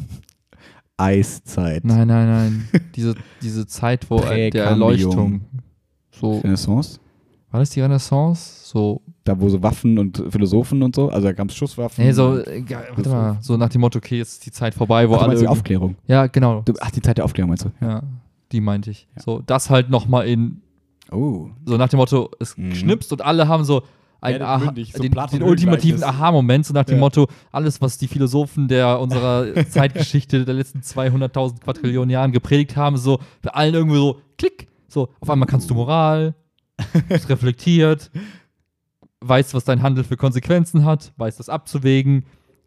Eiszeit. Nein, nein, nein. diese, diese Zeit, wo äh, der Präkambium. Erleuchtung. So, Renaissance? war das die Renaissance? So, Da, wo so Waffen und Philosophen und so, also da gab es Schusswaffen. nee, so, äh, ja, warte mal, so nach dem Motto, okay, jetzt ist die Zeit vorbei, wo Ach, du alle. meinst die irgendwie- Aufklärung. Ja, genau. Du, ach, die Zeit der Aufklärung meinst du? Ja, die meinte ich. Ja. So, das halt nochmal in, Oh. so nach dem Motto, es Mhm. knipst und alle haben so einen Ja, Aha, mündig, so den, Platon den ultimativen Höhengleichnis. Aha-Moment, so nach dem Ja. Motto, alles, was die Philosophen der unserer Zeitgeschichte der letzten zweihunderttausend Quadrillionen Jahren gepredigt haben, so bei allen irgendwie so, klick, so, auf einmal kannst du Moral, bist reflektiert, weißt, was dein Handel für Konsequenzen hat, weißt das abzuwägen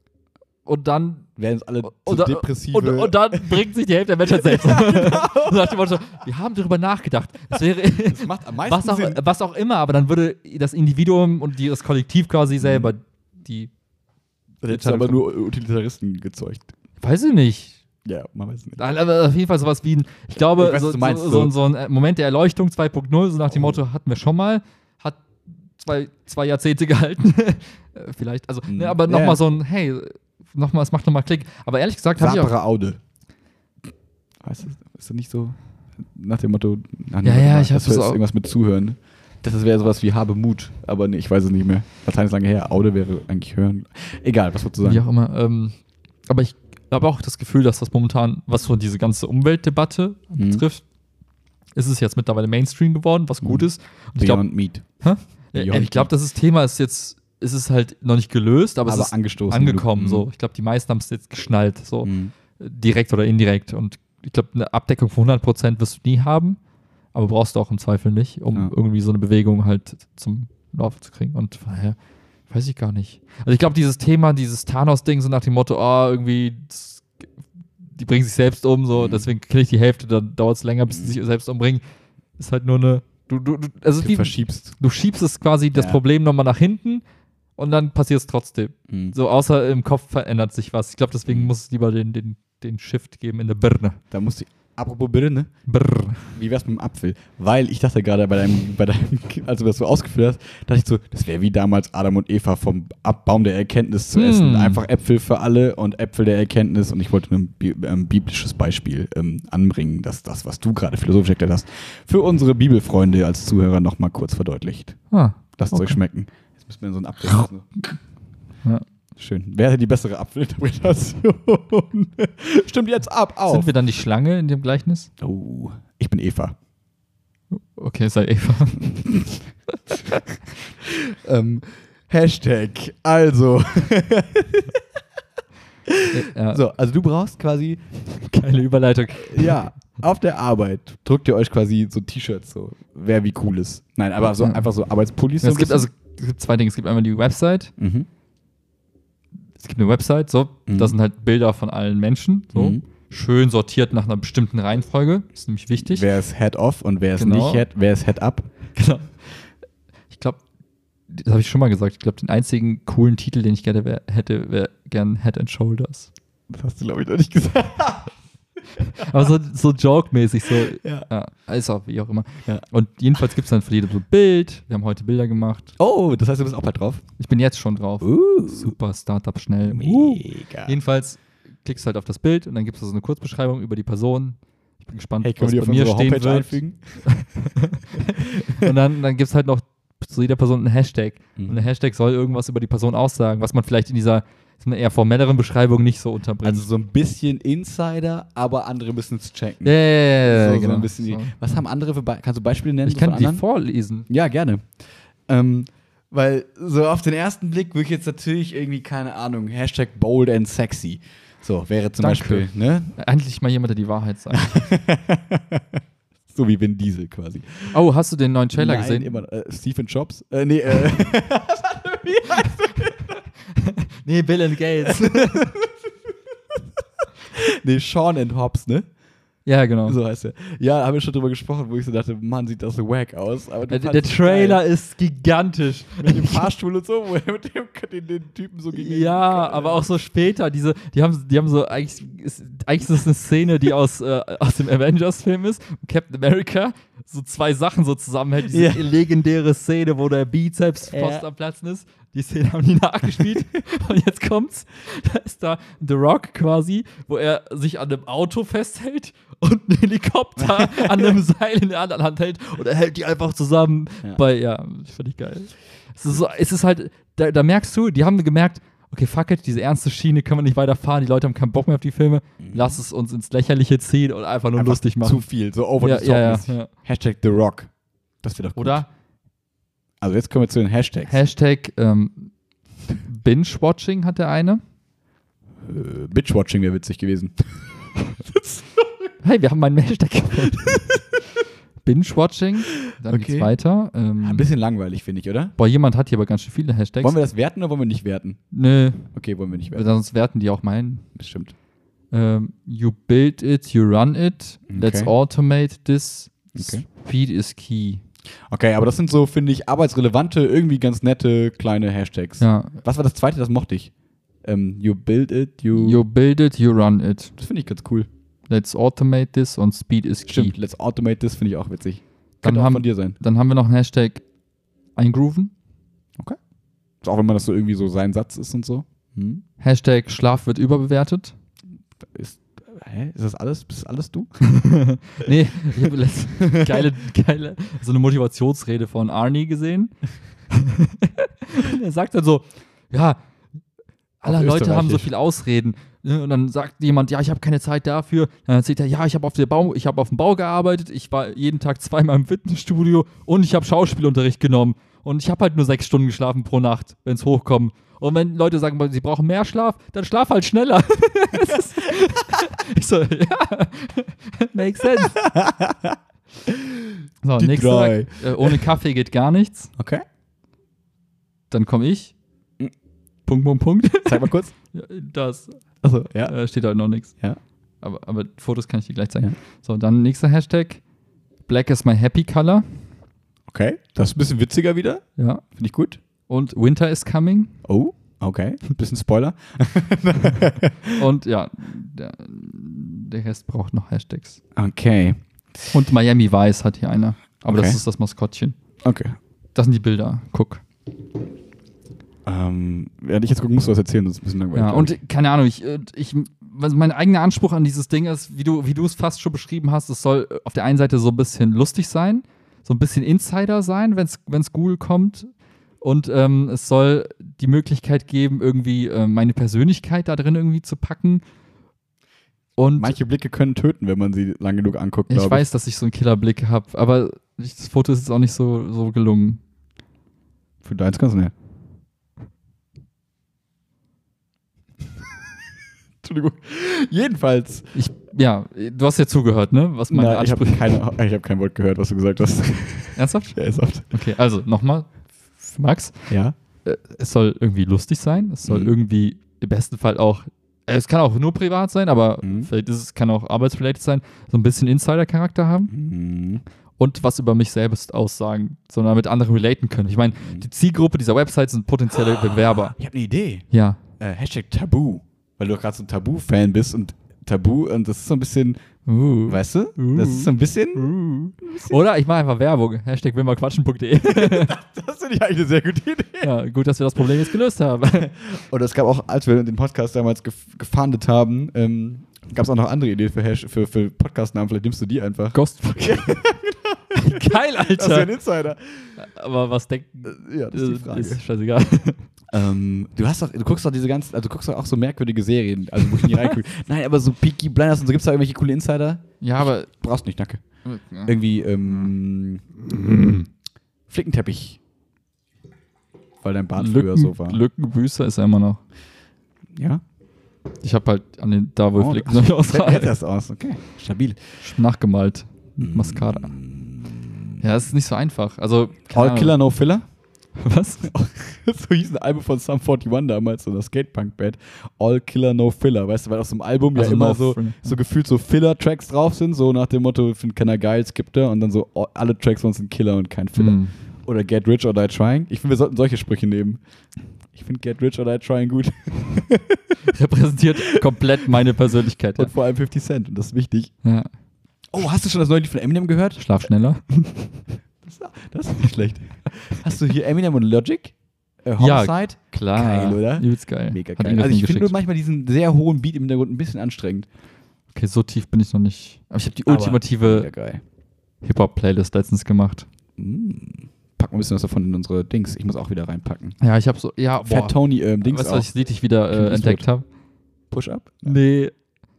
und dann Werden es alle und, so dann- depressive. und, und dann bringt sich die Hälfte der Menschheit selbst um. So nach dem Motto, wir haben darüber nachgedacht. Es wäre das macht am meisten was auch, Sinn. was auch immer, aber dann würde das Individuum und die, das Kollektiv quasi selber die. Das hätte aber nur Utilitaristen gezeugt. Weiß ich nicht. Ja, man weiß es nicht. Nein, aber auf jeden Fall sowas wie ein, ich glaube, Ich weiß, so, was du meinst, so, so, so. so ein äh, Moment der Erleuchtung zwei Punkt null, so nach dem Oh. Motto, hatten wir schon mal, hat zwei, zwei Jahrzehnte gehalten. Äh, Vielleicht, also, Mhm. ne, aber Ja, nochmal ja. so ein, hey, nochmal, es macht nochmal Klick. Aber ehrlich gesagt habe ich auch. Sapere Aude. Weißt du, ist das nicht so nach dem Motto, ach, Ja, warte ja, mal, ich hab das das wäre auch- irgendwas mit Zuhören. Das wäre sowas wie habe Mut, aber nee, ich weiß es nicht mehr. Latein ist lange her, Aude wäre eigentlich hören. Egal, was wolltest du Wie sagen? auch immer. Ähm, aber ich habe auch das Gefühl, dass das momentan, was so diese ganze Umweltdebatte Mhm. betrifft, ist es jetzt mittlerweile Mainstream geworden, was gut Mhm. ist. Und ich glaube, Beyond Meat. ja, ich glaube, das ist Thema ist jetzt, ist es halt noch nicht gelöst, aber, Aber es ist angestoßen. angekommen. Mhm. So, ich glaube, die meisten haben es jetzt geschnallt, so Mhm. direkt oder indirekt. Und ich glaube, eine Abdeckung von hundert Prozent wirst du nie haben, aber brauchst du auch im Zweifel nicht, um Ja. irgendwie so eine Bewegung halt zum Laufen zu kriegen. Und daher weiß ich gar nicht. Also ich glaube, dieses Thema, dieses Thanos-Ding, so nach dem Motto, ah, irgendwie, das, die bringen sich selbst um, so, Mhm. deswegen kriege ich die Hälfte, dann dauert es länger, bis sie Mhm. sich selbst umbringen. Ist halt nur eine, du, du, du, also Du wie, verschiebst. du schiebst es quasi, das Ja. Problem nochmal nach hinten und dann passiert es trotzdem. Mhm. So, außer im Kopf verändert sich was. Ich glaube, deswegen Mhm. muss es lieber den, den, den Shift geben in der Birne. Da musste ich, apropos Birne, Brr. wie wär's mit dem Apfel? Weil ich dachte gerade bei deinem, bei deinem, als du das so ausgeführt hast, dachte ich so, das wäre wie damals Adam und Eva vom Ab- Baum der Erkenntnis zu Hm. essen. Einfach Äpfel für alle und Äpfel der Erkenntnis. Und ich wollte ein bi ähm, biblisches Beispiel ähm, anbringen, dass das, was du gerade philosophisch erklärt hast, für unsere Bibelfreunde als Zuhörer nochmal kurz verdeutlicht. Ah, Lasst es Okay. euch schmecken. Jetzt müssen wir so einen Apfel essen. ja. Schön. Wer hätte die bessere Apfelinterpretation? Stimmt jetzt ab, auf. Sind wir dann die Schlange in dem Gleichnis? Oh, ich bin Eva. Okay, sei Eva. Ähm, Hashtag, also. ja, So, also du brauchst quasi, geile Überleitung. ja, auf der Arbeit drückt ihr euch quasi so T-Shirts, so, wer wie cool ist. Nein, aber so Ja. einfach so Arbeitspullis. so Es ein gibt bisschen. also es gibt zwei Dinge. Es gibt einmal die Website. Mhm. Es gibt eine Website, so, Mhm. da sind halt Bilder von allen Menschen, so. Mhm. Schön sortiert nach einer bestimmten Reihenfolge. Das ist nämlich wichtig. Wer ist Head-Off und wer ist Genau. nicht Head, wer ist Head-Up? Genau. Ich glaube, das habe ich schon mal gesagt, ich glaube, den einzigen coolen Titel, den ich gerne wär, hätte, wäre gern Head and Shoulders. Das hast du, glaube ich, noch nicht gesagt. Aber so, so joke-mäßig, so, Ja. ja, ist auch, wie auch immer. Ja. Und jedenfalls gibt es dann für jede so ein Bild. Wir haben heute Bilder gemacht. Oh, das heißt, du bist auch bald drauf? Ich bin jetzt schon drauf. Uh. Super Startup, schnell. Uh. Mega. Jedenfalls klickst du halt auf das Bild und dann gibt es so eine Kurzbeschreibung über die Person. Ich bin gespannt, Hey, können was wir die bei auf mir unsere stehen Homepage wird. einfügen? Und dann, dann gibt es halt noch zu jeder Person einen Hashtag. Mhm. Und der Hashtag soll irgendwas über die Person aussagen, was man vielleicht in dieser so einer eher formelleren Beschreibung nicht so unterbringt. Also so ein bisschen Insider, aber andere müssen es checken. ja, ja, ja, so, ja, so genau. ein bisschen die, So. was haben andere für Be Kannst du Beispiele nennen? Ich so kann von die anderen? vorlesen. Ja, gerne. Ähm, weil so auf den ersten Blick würde ich jetzt natürlich irgendwie, keine Ahnung, Hashtag bold and sexy. So, wäre zum Danke. Beispiel, ne? Endlich mal jemand, der die Wahrheit sagt. So wie Vin Diesel quasi. Oh, hast du den neuen Trailer Nein, gesehen? immer, äh, Stephen Jobs? Äh, nee, äh. Wie heißt der? Nee, Bill and Gates. Nee, Sean and Hobbs, ne? Ja, genau. So heißt er. Ja, haben wir schon drüber gesprochen, wo ich so dachte, Mann, sieht das so wack aus. Aber du der der fandst es Trailer geil. ist gigantisch. Mit dem Fahrstuhl und so, wo er mit dem, den, den Typen so gegen den- Ja, aber auch so später, diese, die haben, die haben so, eigentlich ist, eigentlich ist das eine Szene, die aus, äh, aus dem Avengers-Film ist. Captain America so zwei Sachen so zusammenhält. Diese Ja. legendäre Szene, wo der Bizeps Ja. fast am Platzen ist. Die Szene haben die nachgespielt. Und jetzt kommt's. Da ist da The Rock quasi, wo er sich an einem Auto festhält und einen Helikopter an einem Seil in der anderen Hand hält. Und er hält die einfach zusammen. Ja. Bei, ja, finde ich geil. Es ist, so, es ist halt, da, da merkst du, die haben gemerkt, okay, fuck it, diese ernste Schiene können wir nicht weiterfahren, die Leute haben keinen Bock mehr auf die Filme, lass es uns ins Lächerliche ziehen und einfach nur Einfach lustig machen. Zu viel, so over ja, the top. ja, mäßig. ja, ja. Hashtag The Rock. Das wäre doch gut. Oder Also jetzt kommen wir zu den Hashtags. Hashtag ähm, Binge-Watching hat der eine. äh, Bitch-Watching wäre witzig gewesen. Hey, wir haben einen Hashtag gefunden. Binge-Watching, dann Okay. geht's weiter. Ähm, Ein bisschen langweilig, finde ich, oder? boah, jemand hat hier aber ganz schön viele Hashtags. Wollen wir das werten oder wollen wir nicht werten? Nö, Okay, wollen wir nicht werten. sonst werten die auch meinen. Bestimmt. Ähm, you build it, you run it. Let's Okay. automate this. Okay. Speed is key. Okay, aber das sind so, finde ich, arbeitsrelevante, irgendwie ganz nette kleine Hashtags. Ja. Was war das zweite? Das mochte ich. Ähm, you build it, you... You build it, you run it. Das finde ich ganz cool. Let's automate this und Speed is key. Stimmt, let's automate this, finde ich auch witzig. Dann Könnte auch haben- von dir sein. Dann haben wir noch einen Hashtag eingrooven. Auch wenn man das so irgendwie so sein Satz ist und so. Hm? Hashtag Schlaf wird überbewertet. Ist, hä? Ist das alles? Bist das alles du? Nee, ich habe letztens geile, geile, so eine Motivationsrede von Arnie gesehen. Und er sagt dann so, ja, alle Auf Leute haben so Österreichisch. viel Ausreden. Ne? Und dann sagt jemand, ja, ich habe keine Zeit dafür. Dann erzählt er, ja, ich habe auf, der Bau- ich hab auf dem Bau gearbeitet, ich war jeden Tag zweimal im Fitnessstudio und ich habe Schauspielunterricht genommen. Und ich habe halt nur sechs Stunden geschlafen pro Nacht, wenn es hochkommt. Und wenn Leute sagen, sie brauchen mehr Schlaf, dann schlaf halt schneller. Das ist- ich so, ja, makes sense. So, Die nächster, drei. äh, ohne Kaffee geht gar nichts. Okay. Dann komme ich. Mhm. Punkt, Punkt, Punkt. Zeig mal kurz. Ja, das Achso, ja. äh, steht halt noch nichts. Ja. Aber, aber Fotos kann ich dir gleich zeigen. Ja. So, dann nächster Hashtag. Black is my happy color. Okay. Das ist ein bisschen witziger wieder. Ja. Finde ich gut. Und Winter is coming. Oh, okay. Ein bisschen Spoiler. Und ja, der, der Rest braucht noch Hashtags. Okay. Und Miami Vice hat hier einer. Aber Okay. das ist das Maskottchen. Okay. Das sind die Bilder. Guck. Ähm, während ich jetzt gucken muss, du was erzählen, das ist ein bisschen langweilig. Ja, glaub ich. und keine Ahnung, ich, ich, was mein eigener Anspruch an dieses Ding ist, wie du, wie du es fast schon beschrieben hast, es soll auf der einen Seite so ein bisschen lustig sein, so ein bisschen Insider sein, wenn es Google kommt. Und ähm, es soll die Möglichkeit geben, irgendwie äh, meine Persönlichkeit da drin irgendwie zu packen. Und Manche Blicke können töten, wenn man sie lang genug anguckt, ich glaube weiß, dass ich so einen Killerblick habe, aber ich, das Foto ist jetzt auch nicht so, so gelungen. Für deins kannst du nicht. Entschuldigung. Jedenfalls. Ich, ja, du hast ja zugehört, ne? Was meine Nein, ich habe Ansprüche. keine, ich hab kein Wort gehört, was du gesagt hast. Ernsthaft? Ja, ist oft. Okay, also nochmal. für Max. Ja. Äh, es soll irgendwie lustig sein. Es soll Mhm. irgendwie im besten Fall auch, äh, es kann auch nur privat sein, aber Mhm. vielleicht ist es, kann auch arbeitsrelated sein, so ein bisschen Insider-Charakter haben Mhm. und was über mich selbst aussagen, sondern mit anderen relaten können. Ich meine, die Zielgruppe dieser Website sind potenzielle Bewerber. Ich habe eine Idee. Ja. Äh, Hashtag Tabu. Weil du gerade so ein Tabu-Fan bist und Tabu, und das ist so ein bisschen, Uh. weißt du? Uh. Das ist so ein bisschen. Uh. Oder ich mache einfach Werbung. Hashtag willmalquatschen punkt de. Das finde ich eigentlich eine sehr gute Idee. Ja, gut, dass wir das Problem jetzt gelöst haben. Und es gab auch, als wir den Podcast damals gef- gefahndet haben, ähm, gab es auch noch andere Ideen für, Hash- für, für Podcast-Namen. Vielleicht nimmst du die einfach. Ghostfuck. Geil, Alter. Das ist ja ein Insider. Aber was denken? Äh, Ja, das ist die Frage. Ist scheißegal. Ähm, du hast doch, du guckst doch diese ganzen, also du guckst doch auch so merkwürdige Serien, also wo ich nie reingucke. Nein, aber so Peaky Blinders und so, gibt's da irgendwelche coole Insider? Ja, aber. Brauchst nicht, danke. Ja. Irgendwie, ähm, Flickenteppich. Weil dein Bart früher so war. Lückenbüßer ist er immer noch. Ja? Ich habe halt an den, da wo Oh, Flicken ach, noch aus fällt mir jetzt erst aus, okay. Stabil. nachgemalt mit Mascara. Ja, das ist nicht so einfach. Also, keine All Ahnung. Killer, No Filler? Was? So hieß ein Album von Sum einundvierzig damals, so eine Skatepunk-Band. All Killer, No Filler, weißt du, weil auf so einem Album ja Also immer no so, filler. so gefühlt so Filler-Tracks drauf sind, so nach dem Motto, findet keiner geil, skippt er, und dann so all- alle Tracks von uns sind Killer und kein Filler. Hm. Oder Get Rich or Die Trying. Ich finde, wir sollten solche Sprüche nehmen. Ich finde Get Rich or Die Trying gut. Repräsentiert komplett meine Persönlichkeit. Ja. Und vor allem fifty Cent, und das ist wichtig. Ja. Oh, hast du schon das neue Lied von Eminem gehört? Schlaf schneller. Das, das ist nicht schlecht. Hast du hier Eminem und Logic? Äh, Ja, Homicide? Klar. Geil, oder? Übelst geil. Mega Hat geil. ihn das Also nie ich finde nur geschickt. manchmal diesen sehr hohen Beat im Hintergrund ein bisschen anstrengend. Okay, so tief bin ich noch nicht. Aber ich habe die Aber ultimative mega geil. Hip-Hop-Playlist letztens gemacht. Mm. Packen wir ein bisschen was davon in unsere Dings. Ich muss auch wieder reinpacken. Ja, ich habe so, ja, boah. Fat Tony, ähm, Dings Weißt du, auch. welches Lied ich wieder Clint äh, entdeckt habe? Push-Up? Nee.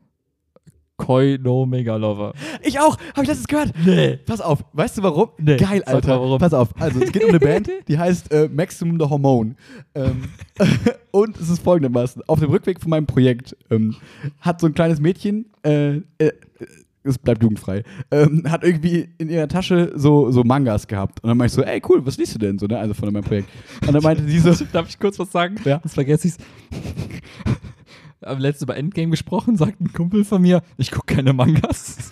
Koi no Mega Lover. Ich auch! Hab ich letztens gehört? Nee. Pass auf, weißt du warum? Nee. Geil, Sag Alter. mal warum. Pass auf, also es geht um eine Band, die heißt äh, Maximum the Hormone. Ähm, und es ist folgendermaßen: Auf dem Rückweg von meinem Projekt ähm, hat so ein kleines Mädchen, äh, äh, es bleibt jugendfrei, ähm, hat irgendwie in ihrer Tasche so, so Mangas gehabt. Und dann meinte ich so, ey cool, was liest du denn? So, ne? Also von meinem Projekt. Und dann meinte sie so, Darf ich kurz was sagen? Ja. Das vergesse ich's. Am letzten über Endgame gesprochen, sagt ein Kumpel von mir, ich gucke keine Mangas.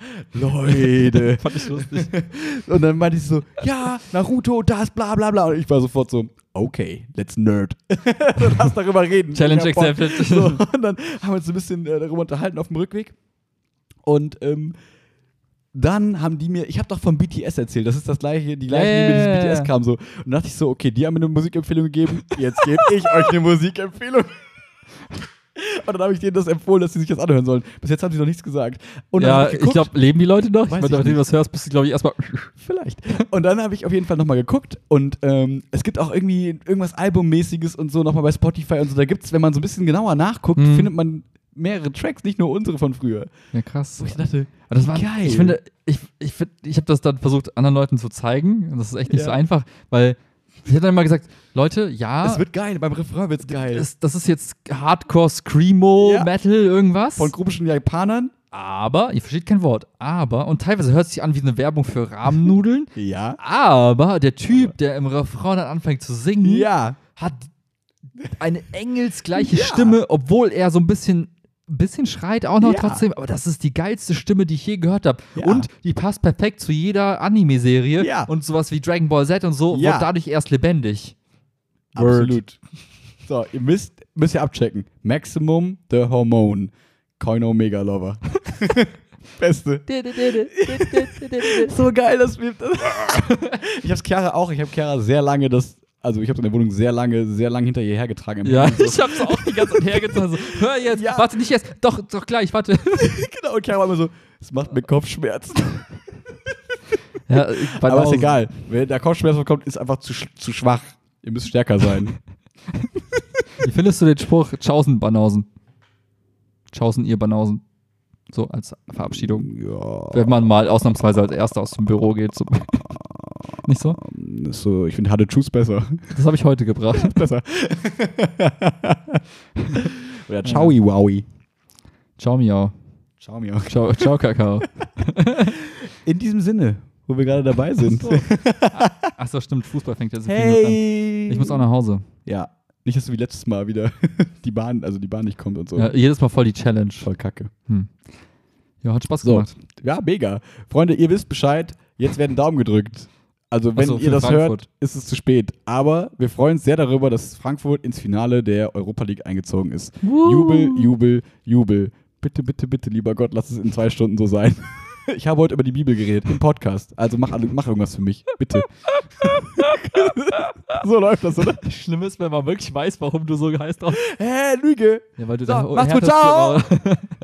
Leute. Fand ich lustig. Und dann meinte ich so, ja, Naruto, das, bla bla bla. Und ich war sofort so, okay, let's nerd. Dann lass darüber reden. Challenge Ich hab Bock. accepted. So, und dann haben wir uns ein bisschen äh, darüber unterhalten auf dem Rückweg. Und ähm, dann haben die mir, ich habe doch von B T S erzählt, das ist das gleiche, die gleiche, die mir dieses Yeah. B T S kam so. Und dann dachte ich so, okay, die haben mir eine Musikempfehlung gegeben, jetzt gebe ich euch eine Musikempfehlung. Und dann habe ich denen das empfohlen, dass sie sich das anhören sollen. Bis jetzt haben sie noch nichts gesagt. Und dann Ja, hab ich geguckt. glaube, leben die Leute noch? Weiß ich ich meine, nachdem du nicht. das hörst, bist du, glaube ich, erstmal. Vielleicht. Und dann habe ich auf jeden Fall nochmal geguckt und ähm, es gibt auch irgendwie irgendwas Albummäßiges und so nochmal bei Spotify und so. Da gibt es, wenn man so ein bisschen genauer nachguckt, Mhm. findet man mehrere Tracks, nicht nur unsere von früher. Ja, krass. Wo ich dachte, Aber das war, geil. Ich finde, ich, ich, find, ich habe das dann versucht, anderen Leuten zu zeigen. Und das ist echt nicht Ja. so einfach, weil ich hätte dann mal gesagt, Leute, ja, es wird geil, beim Refrain wird's geil. das, das ist jetzt Hardcore, Screamo, Ja. Metal, irgendwas. Von komischen Japanern. Aber, ihr versteht kein Wort, aber, und teilweise hört es sich an wie eine Werbung für Rahmennudeln, Ja. aber der Typ, der im Refrain dann anfängt zu singen, Ja. hat eine engelsgleiche Ja. Stimme, obwohl er so ein bisschen, bisschen schreit auch noch Ja. trotzdem, aber das ist die geilste Stimme, die ich je gehört habe. Ja. Und die passt perfekt zu jeder Anime-Serie Ja. und sowas wie Dragon Ball Z und so, Ja. wird dadurch erst lebendig. Word. Absolut. So, ihr müsst, müsst ihr abchecken. Maximum the Hormone. Coin Omega Lover. Beste. So geil, das wir. Ich hab's Chiara auch. Ich habe Chiara sehr lange das. Also ich habe in der Wohnung sehr lange, sehr lange hinter ihr hergetragen. Im Ja, Bett. ich hab's auch die ganze Zeit hergetan. So, hör jetzt, Ja. warte nicht jetzt, doch, doch gleich, warte. Genau, und Chiara war immer so, es macht mir Kopfschmerzen. Ja, bei Aber ist Pausen. egal. Wenn der Kopfschmerz bekommt, ist einfach zu, sch- zu schwach. Ihr müsst stärker sein. Wie findest du den Spruch, Tschaußen, Banausen? Tschaußen, ihr Banausen. So als Verabschiedung. Ja. Wenn man mal ausnahmsweise als Erster aus dem Büro geht. So. Nicht so? Ist so, ich finde Hard to Choose besser. Das habe ich heute gebracht. besser. Oder Ciao Wowi. Ciao, Miau. Ciao Miau. Ciao, ciao Kakao. In diesem Sinne, wo wir gerade dabei sind. Achso, stimmt, Fußball fängt jetzt Hey! an. Ich muss auch nach Hause. Ja, nicht, dass du wie letztes Mal wieder die Bahn, also die Bahn nicht kommt und so. Ja, jedes Mal voll die Challenge. Voll kacke. Hm. Ja, hat Spaß So. gemacht. Ja, mega. Freunde, ihr wisst Bescheid, jetzt werden Daumen gedrückt. Also wenn Ach so, ihr für das Frankfurt. hört, ist es zu spät. Aber wir freuen uns sehr darüber, dass Frankfurt ins Finale der Europa League eingezogen ist. Woo. Jubel, Jubel, Jubel. Bitte, bitte, bitte, lieber Gott, lass es in zwei Stunden so sein. Ich habe heute über die Bibel geredet, im Podcast. Also mach, mach irgendwas für mich, bitte. So läuft das, oder? Schlimm ist, wenn man wirklich weiß, warum du so heißt. Hä, Lüge. Ja, weil du So, da macht's gut, ciao.